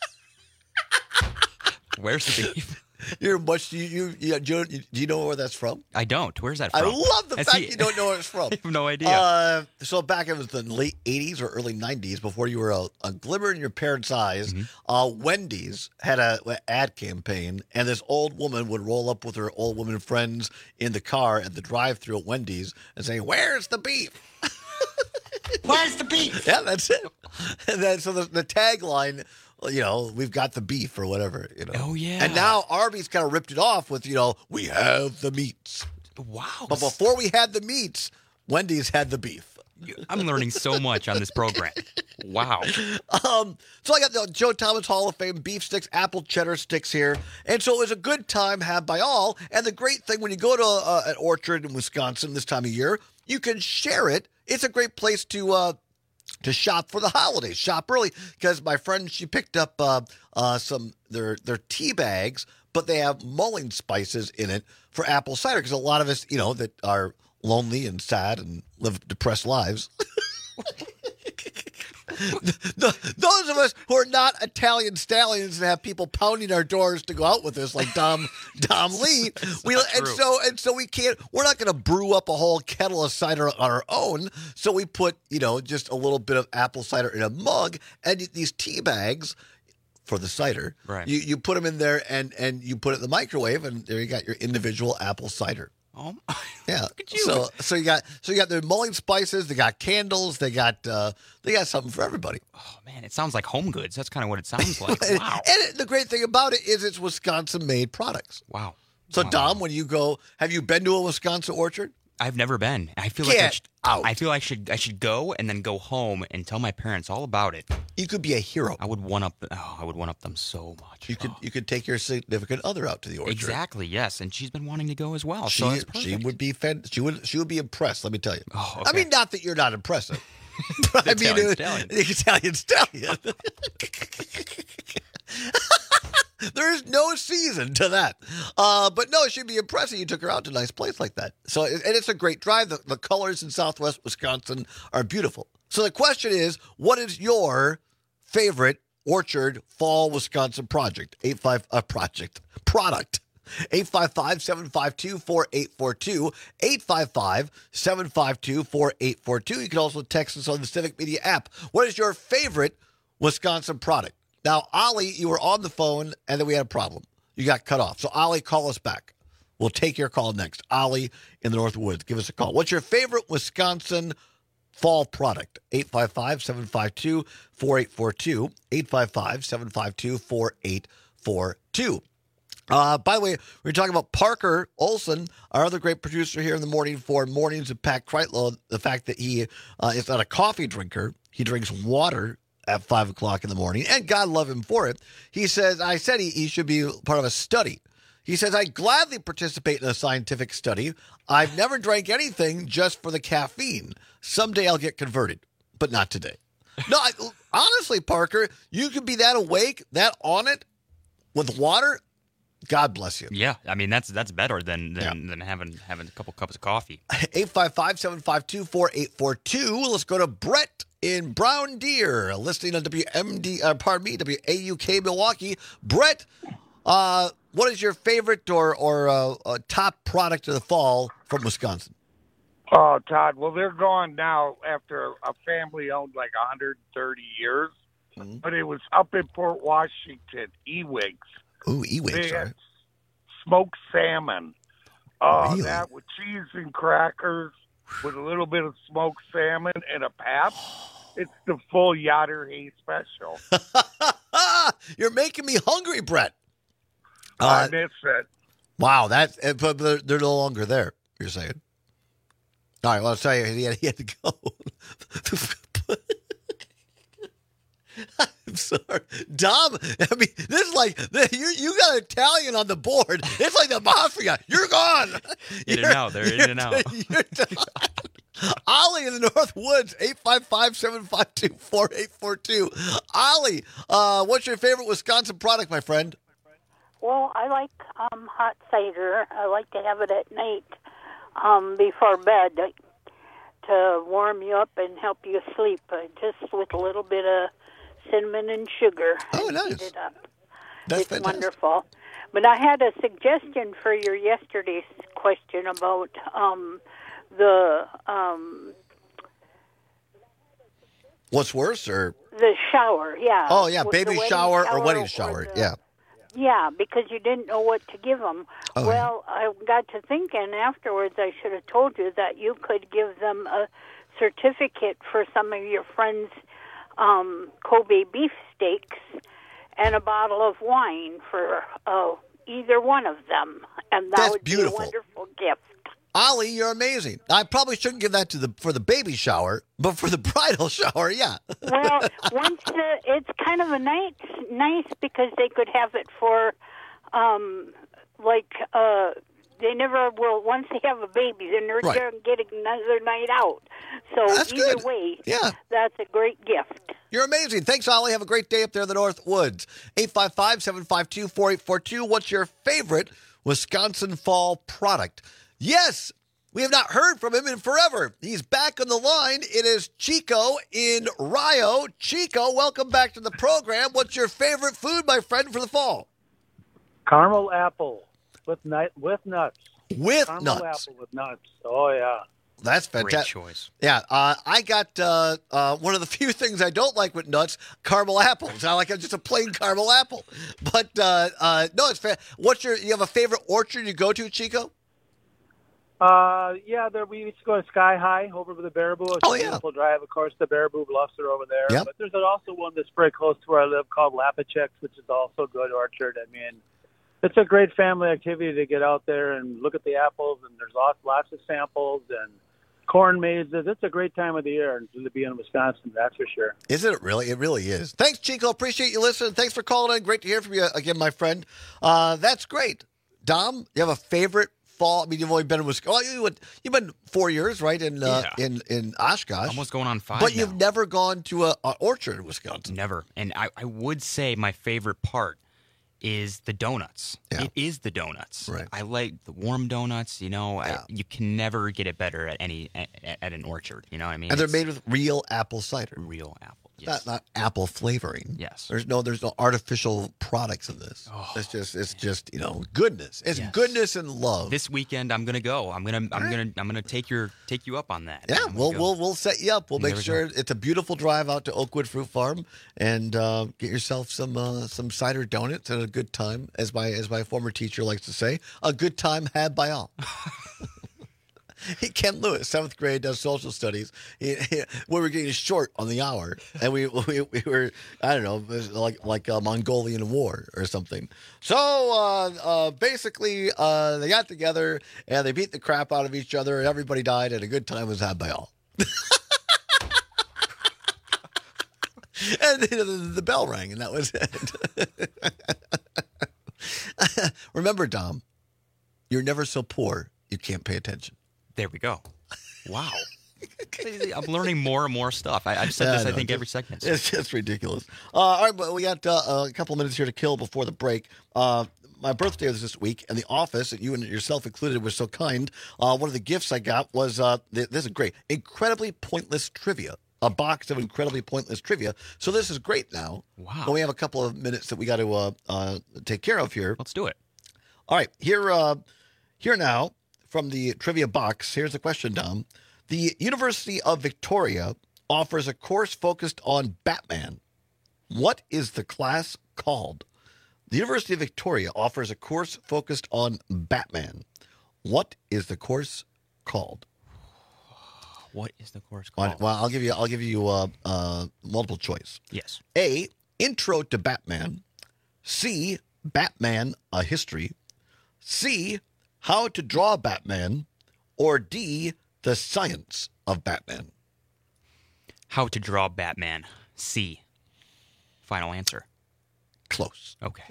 Where's the beef? Do you know where that's from? I don't. Where's that from? I love the fact you don't know where it's from. I have no idea. So back in the late 80s or early 90s, before you were a glimmer in your parents' eyes, Wendy's had an ad campaign, and this old woman would roll up with her old woman friends in the car at the drive-thru at Wendy's and say, "Where's the beef?" Where's the beef? Yeah, that's it. And then so the tagline, we've got the beef or whatever, Oh, yeah. And now Arby's kind of ripped it off with, we have the meats. Wow. But before we had the meats, Wendy's had the beef. I'm learning so much on this program. Wow. So I got the Joe Thomas Hall of Fame beef sticks, apple cheddar sticks here. And so it was a good time had by all. And the great thing, when you go to an orchard in Wisconsin this time of year, you can share it. It's a great place to shop for the holidays. Shop early, because my friend, she picked up some their tea bags, but they have mulling spices in it for apple cider, because a lot of us, that are lonely and sad and live depressed lives. Those of us who are not Italian stallions and have people pounding our doors to go out with us, like Dom Lee, so we can't. We're not going to brew up a whole kettle of cider on our own. So we put just a little bit of apple cider in a mug, and these tea bags for the cider. Right. You put them in there, and you put it in the microwave, and there you got your individual apple cider. Oh, yeah. Look at you. So you got the mulling spices. They got candles. They got something for everybody. Oh man, it sounds like Home Goods. That's kind of what it sounds like. Wow. And the great thing about it is it's Wisconsin-made products. Wow. So Dom, when you go, have you been to a Wisconsin orchard? I've never been. I feel I should go and then go home and tell my parents all about it. You could be a hero. I would one up them so much. You could take your significant other out to the orchard. Exactly. Yes, and she's been wanting to go as well. She would be she would be impressed. Let me tell you. Oh, okay. I mean, not that you're not impressive. But I mean, the Italian stallion. There is no season to that. But no, she'd be impressed that you took her out to a nice place like that. So, and it's a great drive. The colors in Southwest Wisconsin are beautiful. So the question is, what is your favorite orchard fall Wisconsin product? 855-752-4842, 855-752-4842. You can also text us on the Civic Media app. What is your favorite Wisconsin product? Now, Ollie, you were on the phone, and then we had a problem. You got cut off. So, Ollie, call us back. We'll take your call next. Ollie in the North Woods, give us a call. What's your favorite Wisconsin fall product? 855-752-4842, 855-752-4842. By the way, we're talking about Parker Olson, our other great producer here in the morning for Mornings with Pat Kreitlow. The fact that he is not a coffee drinker. He drinks water at 5 o'clock in the morning, and God love him for it. He says, I said he should be part of a study. He says, I gladly participate in a scientific study. I've never drank anything just for the caffeine. Someday I'll get converted, but not today. No, honestly, Parker, you could be that awake, that on it with water. God bless you. Yeah, I mean, that's better than having a couple cups of coffee. 855-752-4842. Let's go to Brett in Brown Deer, listening on WAUK Milwaukee. Brett, what is your favorite or top product of the fall from Wisconsin? Oh, Todd, well, they're gone now after a family owned like 130 years. Mm-hmm. But it was up in Port Washington, Ewigs. Ooh, Ewigs, they right. had smoked salmon. Oh, really? That with cheese and crackers with a little bit of smoked salmon and a pap. It's the full Yatter Hay special. You're making me hungry, Brett. I miss it. Wow, but they're no longer there, you're saying. All right, well, I'll tell you, he had to go. I'm sorry. Dom, I mean, this is like, you got Italian on the board. It's like the mafia. You're gone. In and out. They're in and out. Ollie in the North Woods, 855-752-4842. Ollie, what's your favorite Wisconsin product, my friend? Well, I like hot cider. I like to have it at night before bed to warm you up and help you sleep, just with a little bit of cinnamon and sugar. Oh, nice. Heat it up. That's it's fantastic. Wonderful. But I had a suggestion for your yesterday's question about the what's worse, or the shower? Yeah. Oh, yeah, With baby the shower or wedding or shower. the- Yeah. Yeah, because you didn't know what to give them. Oh, well, I got to thinking afterwards I should have told you that you could give them a certificate for some of your friends' Kobe beef steaks and a bottle of wine for either one of them. And that That's would beautiful. be a wonderful gift. Ollie, you're amazing. I probably shouldn't give that for the baby shower, but for the bridal shower, yeah. Well, it's kind of a nice because they could have it for, they never will. Once they have a baby, then they're going to get another night out. So that's either good. way, yeah, that's a great gift. You're amazing. Thanks, Ollie. Have a great day up there in the North Woods. 855-752-4842. What's your favorite Wisconsin fall product? Yes, we have not heard from him in forever. He's back on the line. It is Chico in Rio. Chico, welcome back to the program. What's your favorite food, my friend, for the fall? Caramel apple with nuts. With Caramel nuts. apple with nuts. Oh, yeah. That's fantastic. Great choice. Yeah, I got one of the few things I don't like with nuts, caramel apples. I like just a plain caramel apple. But no, it's fair. You have a favorite orchard you go to, Chico? Yeah, we used to go to Sky High over by the Baraboo. It's a beautiful drive. Of course, the Baraboo Bluffs are over there. Yep. But there's also one that's very close to where I live called Lapachek, which is also a good orchard. I mean, it's a great family activity to get out there and look at the apples, and there's lots of samples and corn mazes. It's a great time of the year to be in Wisconsin, that's for sure. Isn't it really? It really is. Thanks, Chico. Appreciate you listening. Thanks for calling in. Great to hear from you again, my friend. That's great. Dom, you have a favorite fall? I mean, you've only been in Wisconsin. Well, you've been 4 years, right, in Oshkosh. Almost going on 5 But now. you've never gone to an orchard in Wisconsin. Never. And I would say my favorite part is the donuts. Yeah. It is the donuts. Right. I like the warm donuts. You know, you can never get it better at an orchard. You know what I mean? And they're made with real apple cider. Real apple. Yes. Not apple flavoring. Yes. There's no artificial products in this. Oh, it's just goodness. It's goodness and love. This weekend I'm gonna go. I'm gonna take you up on that. Yeah, we'll set you up. We'll make sure it's a beautiful drive out to Oakwood Fruit Farm and get yourself some cider donuts and a good time, as my former teacher likes to say, a good time had by all. Ken Lewis, 7th grade, does social studies. We were getting short on the hour, and we were, I don't know, it was like a Mongolian war or something. So basically, they got together and they beat the crap out of each other, and everybody died, and a good time was had by all. And the bell rang, and that was it. Remember, Dom, you're never so poor you can't pay attention. There we go. Wow. I'm learning more and more stuff. I've said this, I think, every segment. It's just ridiculous. All right, but we got a couple of minutes here to kill before the break. My birthday was this week, and the office, and you and yourself included, were so kind. One of the gifts I got was, this is great, incredibly pointless trivia. A box of incredibly pointless trivia. So this is great now. Wow. But we have a couple of minutes that we got to take care of here. Let's do it. All right, here now, from the trivia box, here's the question, Dom. The University of Victoria offers a course focused on Batman. What is the class called? The University of Victoria offers a course focused on Batman. What is the course called? What is the course called? Well, I'll give you multiple choice. Yes. A, Intro to Batman. C, Batman, a History. C, How to Draw Batman. Or D, The Science of Batman. How to Draw Batman. C. Final answer. Close. Okay.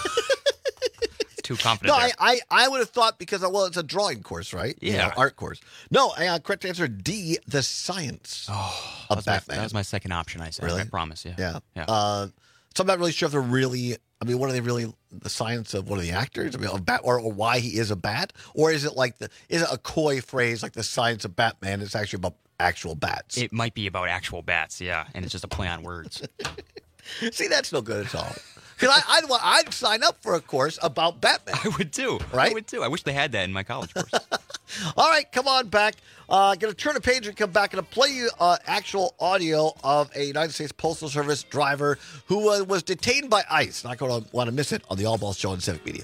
Too confident. No, there. I would have thought because, well, it's a drawing course, right? Yeah. You know, art course. No, correct answer D, The Science of Batman. That was my second option, I said. Really? I promise, yeah. Yeah. So I'm not really sure if they're really, I mean, what are they really, the science of one of the actors? I mean, of bat, or why he is a bat? Or is it is it a coy phrase like the science of Batman? It's actually about actual bats. It might be about actual bats, yeah. And it's just a play on words. See, that's no good at all. Because I'd sign up for a course about Batman. I would too. Right? I would too. I wish they had that in my college course. All right, come on back. Going to turn a page and come back and play you actual audio of a United States Postal Service driver who was detained by ICE. Not going to want to miss it on the All Balls Show on Civic Media.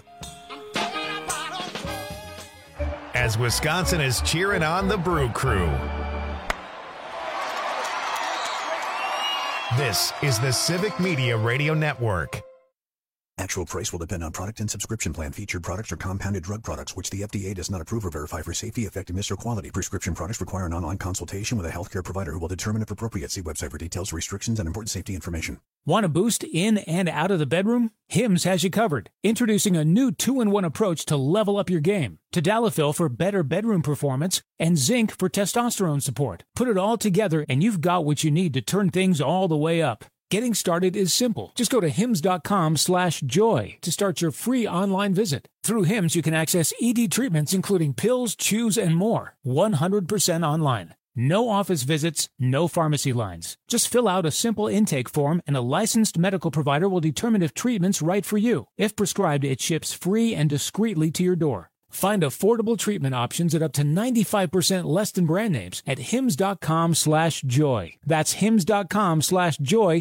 As Wisconsin is cheering on the Brew Crew. This is the Civic Media Radio Network. Actual price will depend on product and subscription plan. Featured products are compounded drug products, which the FDA does not approve or verify for safety, effectiveness, or quality. Prescription products require an online consultation with a healthcare provider who will determine if appropriate. See website for details, restrictions, and important safety information. Want a boost in and out of the bedroom? Hims has you covered. Introducing a new 2-in-1 approach to level up your game. Tadalafil for better bedroom performance and zinc for testosterone support. Put it all together and you've got what you need to turn things all the way up. Getting started is simple. Just go to hims.com/joy to start your free online visit. Through Hims, you can access ED treatments including pills, chews, and more. 100% online. No office visits, no pharmacy lines. Just fill out a simple intake form and a licensed medical provider will determine if treatment's right for you. If prescribed, it ships free and discreetly to your door. Find affordable treatment options at up to 95% less than brand names at hims.com/joy. That's hims.com/joy,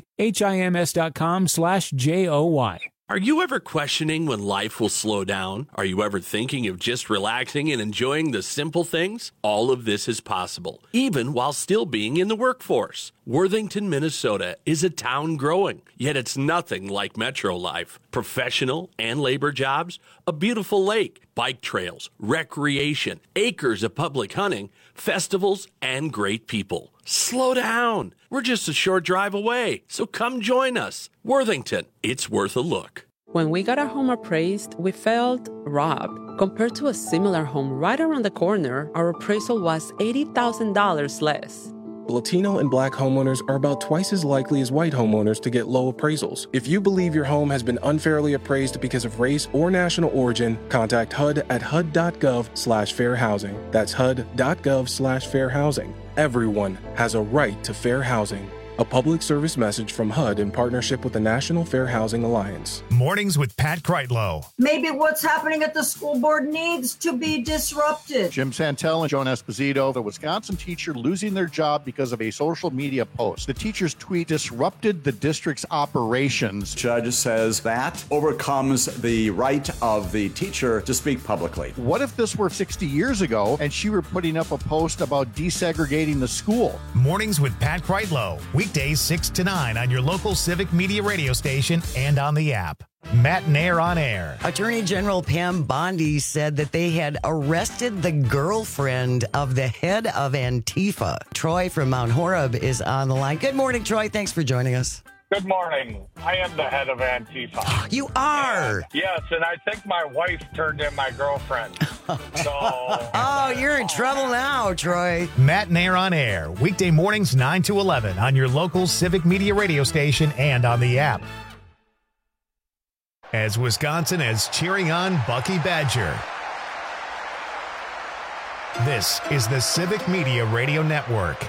HIMS.com/JOY. Are you ever questioning when life will slow down? Are you ever thinking of just relaxing and enjoying the simple things? All of this is possible, even while still being in the workforce. Worthington, Minnesota is a town growing, yet it's nothing like metro life. Professional and labor jobs, a beautiful lake, bike trails, recreation, acres of public hunting, festivals, and great people. Slow down. We're just a short drive away, so come join us. Worthington, it's worth a look. When we got our home appraised, we felt robbed. Compared to a similar home right around the corner, our appraisal was $80,000 less. Latino and Black homeowners are about twice as likely as white homeowners to get low appraisals. If you believe your home has been unfairly appraised because of race or national origin, contact HUD at HUD.gov/fair housing. That's HUD.gov/fair housing. Everyone has a right to fair housing. A public service message from HUD in partnership with the National Fair Housing Alliance. Mornings with Pat Kreitlow. Maybe what's happening at the school board needs to be disrupted. Jim Santel and Joan Esposito, the Wisconsin teacher losing their job because of a social media post. The teacher's tweet disrupted the district's operations. Judge says that overcomes the right of the teacher to speak publicly. What if this were 60 years ago and she were putting up a post about desegregating the school? Mornings with Pat Kreitlow. Weekdays 6 to 9 on your local Civic Media radio station and on the app. Matt Nair on air. Attorney General Pam Bondi said that they had arrested the girlfriend of the head of Antifa. Troy from Mount Horeb is on the line. Good morning, Troy. Thanks for joining us. Good morning. I am the head of Antifa. You are? Yes, and I think my wife turned in my girlfriend. Oh, you're in trouble now, Troy. Matt Nair on air. Weekday mornings 9 to 11 on your local Civic Media radio station and on the app. As Wisconsin is cheering on Bucky Badger. This is the Civic Media Radio Network.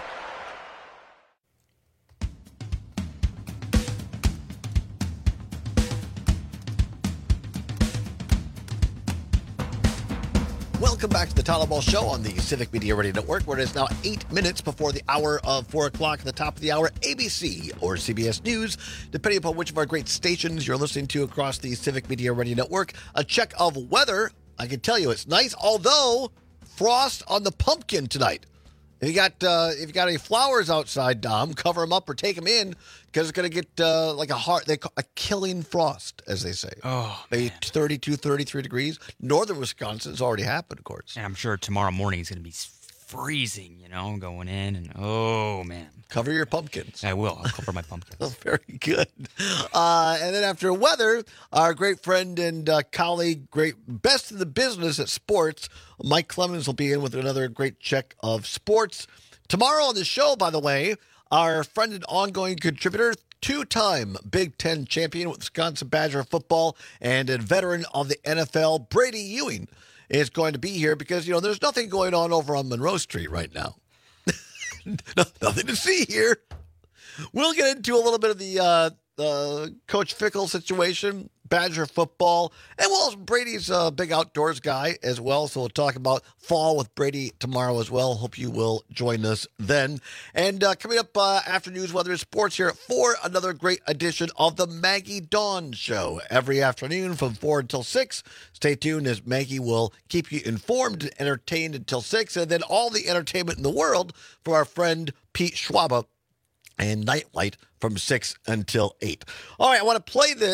Welcome back to the Tyler Ball Show on the Civic Media Radio Network, where it is now 8 minutes before the hour of 4 o'clock. At the top of the hour, ABC or CBS News, depending upon which of our great stations you're listening to across the Civic Media Radio Network. A check of weather. I can tell you it's nice, although frost on the pumpkin tonight. If you got any flowers outside, Dom, cover them up or take them in, because it's going to get like a killing frost, as they say. Oh, maybe 32, 33 degrees. Northern Wisconsin has already happened, of course. And I'm sure tomorrow morning is going to be freezing, going in. And, oh, man. Cover your pumpkins. I will. I'll cover my pumpkins. Oh, very good. And then after weather, our great friend and colleague, great best in the business at sports, Mike Clemens will be in with another great check of sports. Tomorrow on the show, by the way, our friend and ongoing contributor, two-time Big Ten champion with Wisconsin Badger football and a veteran of the NFL, Brady Ewing, is going to be here because, there's nothing going on over on Monroe Street right now. Nothing to see here. We'll get into a little bit of the Coach Fickell situation, Badger football, and Brady's a big outdoors guy as well, so we'll talk about fall with Brady tomorrow as well. Hope you will join us then. And coming up after news, weather, and sports here at 4, another great edition of the Maggie Dawn Show every afternoon from 4 until 6. Stay tuned as Maggie will keep you informed and entertained until 6, and then all the entertainment in the world for our friend Pete Schwaba and Nightlight from 6 until 8. All right, I want to play this.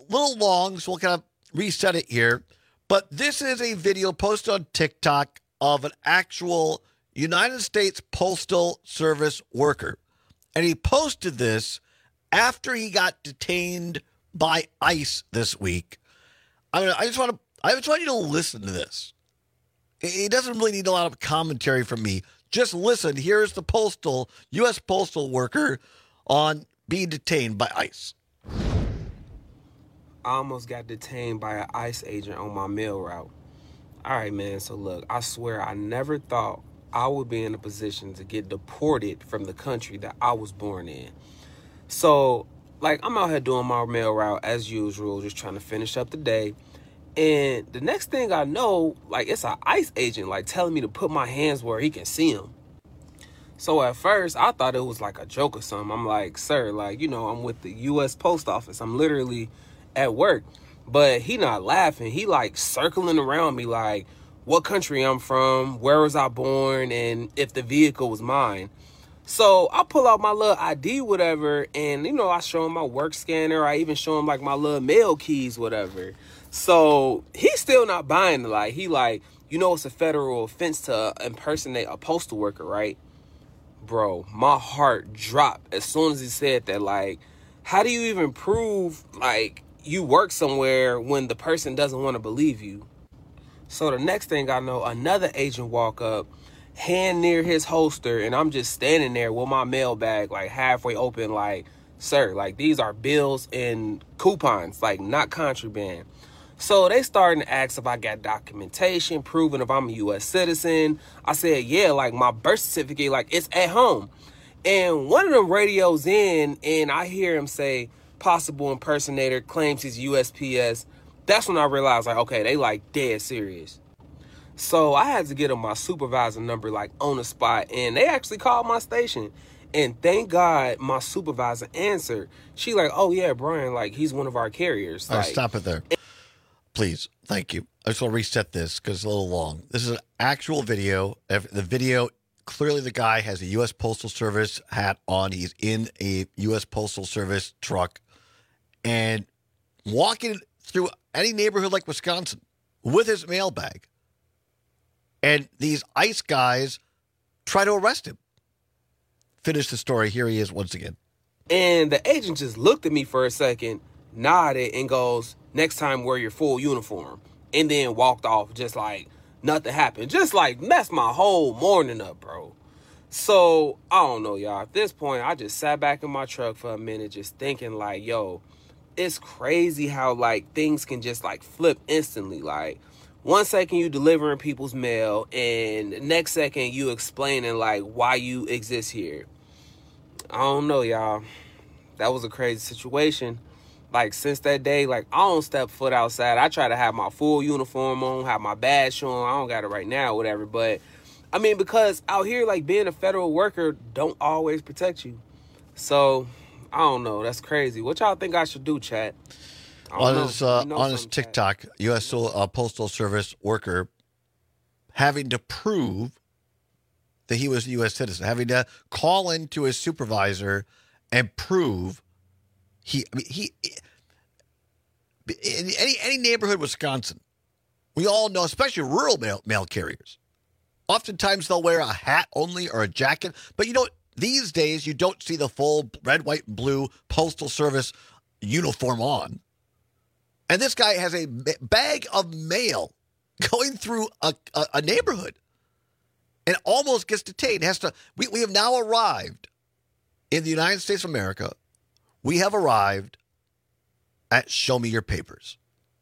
little long, so we'll kind of reset it here. But this is a video posted on TikTok of an actual United States Postal Service worker. And he posted this after he got detained by ICE this week. I just want you to listen to this. It doesn't really need a lot of commentary from me. Just listen. Here's the U.S. Postal worker on being detained by ICE. I almost got detained by an ICE agent on my mail route. All right, man. So look, I swear I never thought I would be in a position to get deported from the country that I was born in. So, like, I'm out here doing my mail route as usual, just trying to finish up the day. And the next thing I know, like, it's an ICE agent, like, telling me to put my hands where he can see them. So at first, I thought it was like a joke or something. I'm like, sir, like, you know, I'm with the U.S. Post Office. I'm literally at work. But he not laughing. He, like, circling around me, like, what country I'm from, where was I born, and if the vehicle was mine. So I pull out my little ID, whatever, and, you know, I show him my work scanner. I even show him, like, my little mail keys, whatever. So he's still not buying it. Like, he like, you know, it's a federal offense to impersonate a postal worker, right? Bro, my heart dropped as soon as he said that. Like, how do you even prove, like, you work somewhere when the person doesn't want to believe you? So the next thing I know, another agent walk up, hand near his holster, and I'm just standing there with my mail bag, like, halfway open, like, sir, like, these are bills and coupons, like, not contraband. So they starting to ask if I got documentation proving if I'm a U.S. citizen. I said, yeah, like, my birth certificate, like, it's at home. And one of them radios in, and I hear him say, possible impersonator claims he's USPS. That's when I realized, like, okay, they, like, dead serious. So I had to get him my supervisor number, like, on the spot. And they actually called my station. And thank God my supervisor answered. She like, oh, yeah, Brian, like, he's one of our carriers. All right, like, stop it there. Please. Thank you. I just want to reset this because it's a little long. This is an actual video. The video, clearly the guy has a U.S. Postal Service hat on. He's in a U.S. Postal Service truck and walking through any neighborhood like Wisconsin with his mail bag. And these ICE guys try to arrest him. Finish the story. Here he is once again. And the agent just looked at me for a second, nodded, and goes, next time wear your full uniform. And then walked off just like nothing happened. Just like messed my whole morning up, bro. So, I don't know, y'all. At this point, I just sat back in my truck for a minute just thinking like, yo, it's crazy how like things can just like flip instantly. Like, 1 second you delivering people's mail and next second you explaining like why you exist here. I don't know, y'all. That was a crazy situation. Like, since that day, like, I don't step foot outside. I try to have my full uniform on, have my badge on. I don't got it right now, whatever. But, I mean, because out here, like, being a federal worker don't always protect you. So, I don't know. That's crazy. What y'all think I should do, chat? On his TikTok, U.S. Postal Service worker having to prove that he was a U.S. citizen, having to call into his supervisor and prove in any neighborhood in Wisconsin, we all know, especially rural mail carriers, oftentimes they'll wear a hat only or a jacket. But you know, these days you don't see the full red, white, and blue Postal Service uniform on. And this guy has a bag of mail going through a neighborhood and almost gets detained. We have now arrived in the United States of America. We have arrived at Show Me Your Papers.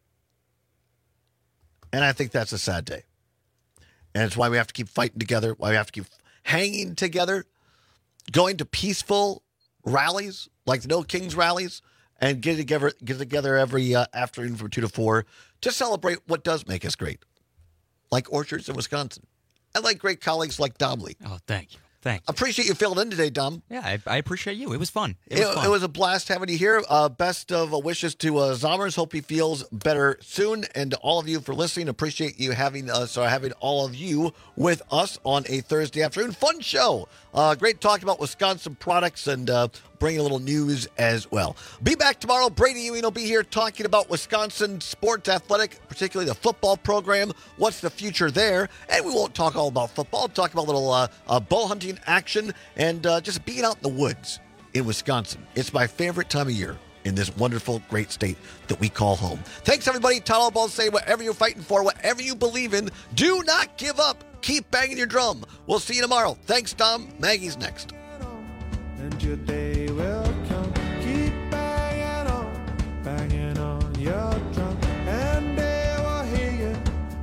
And I think that's a sad day. And it's why we have to keep fighting together, why we have to keep hanging together, going to peaceful rallies like the No Kings rallies, and get together every afternoon from 2 to 4 to celebrate what does make us great, like orchards in Wisconsin, and like great colleagues like Domley. Oh, thank you. Thanks. Appreciate you filling in today, Dom. Yeah, I appreciate you. It was fun. It was a blast having you here. Best of wishes to Zommers. Hope he feels better soon. And to all of you for listening, appreciate you having all of you with us on a Thursday afternoon. Fun show. Great talking about Wisconsin products and bringing a little news as well. Be back tomorrow. Brady Ewing will be here talking about Wisconsin sports athletic, particularly the football program. What's the future there? And we won't talk all about football. Talk about a little bow hunting action and just being out in the woods in Wisconsin. It's my favorite time of year in this wonderful, great state that we call home. Thanks, everybody. Todd Ball say whatever you're fighting for, whatever you believe in, do not give up. Keep banging your drum. We'll see you tomorrow. Thanks, Tom. Maggie's next. And your day will come. Keep banging on your drum, and they will hear you.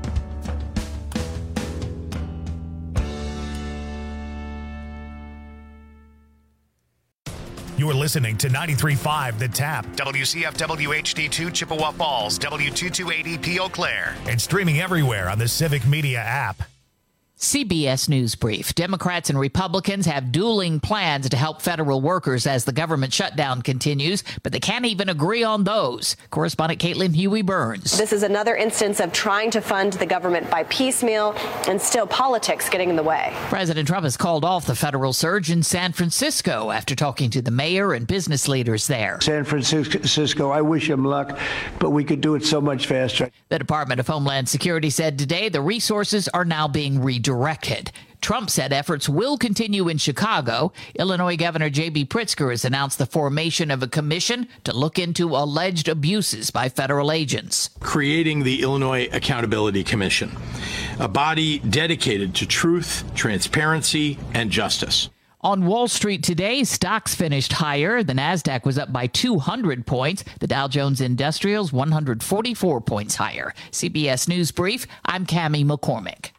You're listening to 93.5 The Tap, WCFW HD2 Chippewa Falls, W228EP Eau Claire, and streaming everywhere on the Civic Media app. CBS News Brief. Democrats and Republicans have dueling plans to help federal workers as the government shutdown continues, but they can't even agree on those. Correspondent Caitlin Huey-Burns. This is another instance of trying to fund the government by piecemeal and still politics getting in the way. President Trump has called off the federal surge in San Francisco after talking to the mayor and business leaders there. San Francisco, I wish him luck, but we could do it so much faster. The Department of Homeland Security said today the resources are now being redirected. Trump said efforts will continue in Chicago. Illinois Governor J.B. Pritzker has announced the formation of a commission to look into alleged abuses by federal agents. Creating the Illinois Accountability Commission, a body dedicated to truth, transparency, and justice. On Wall Street today, stocks finished higher. The Nasdaq was up by 200 points. The Dow Jones Industrials 144 points higher. CBS News Brief, I'm Cammie McCormick.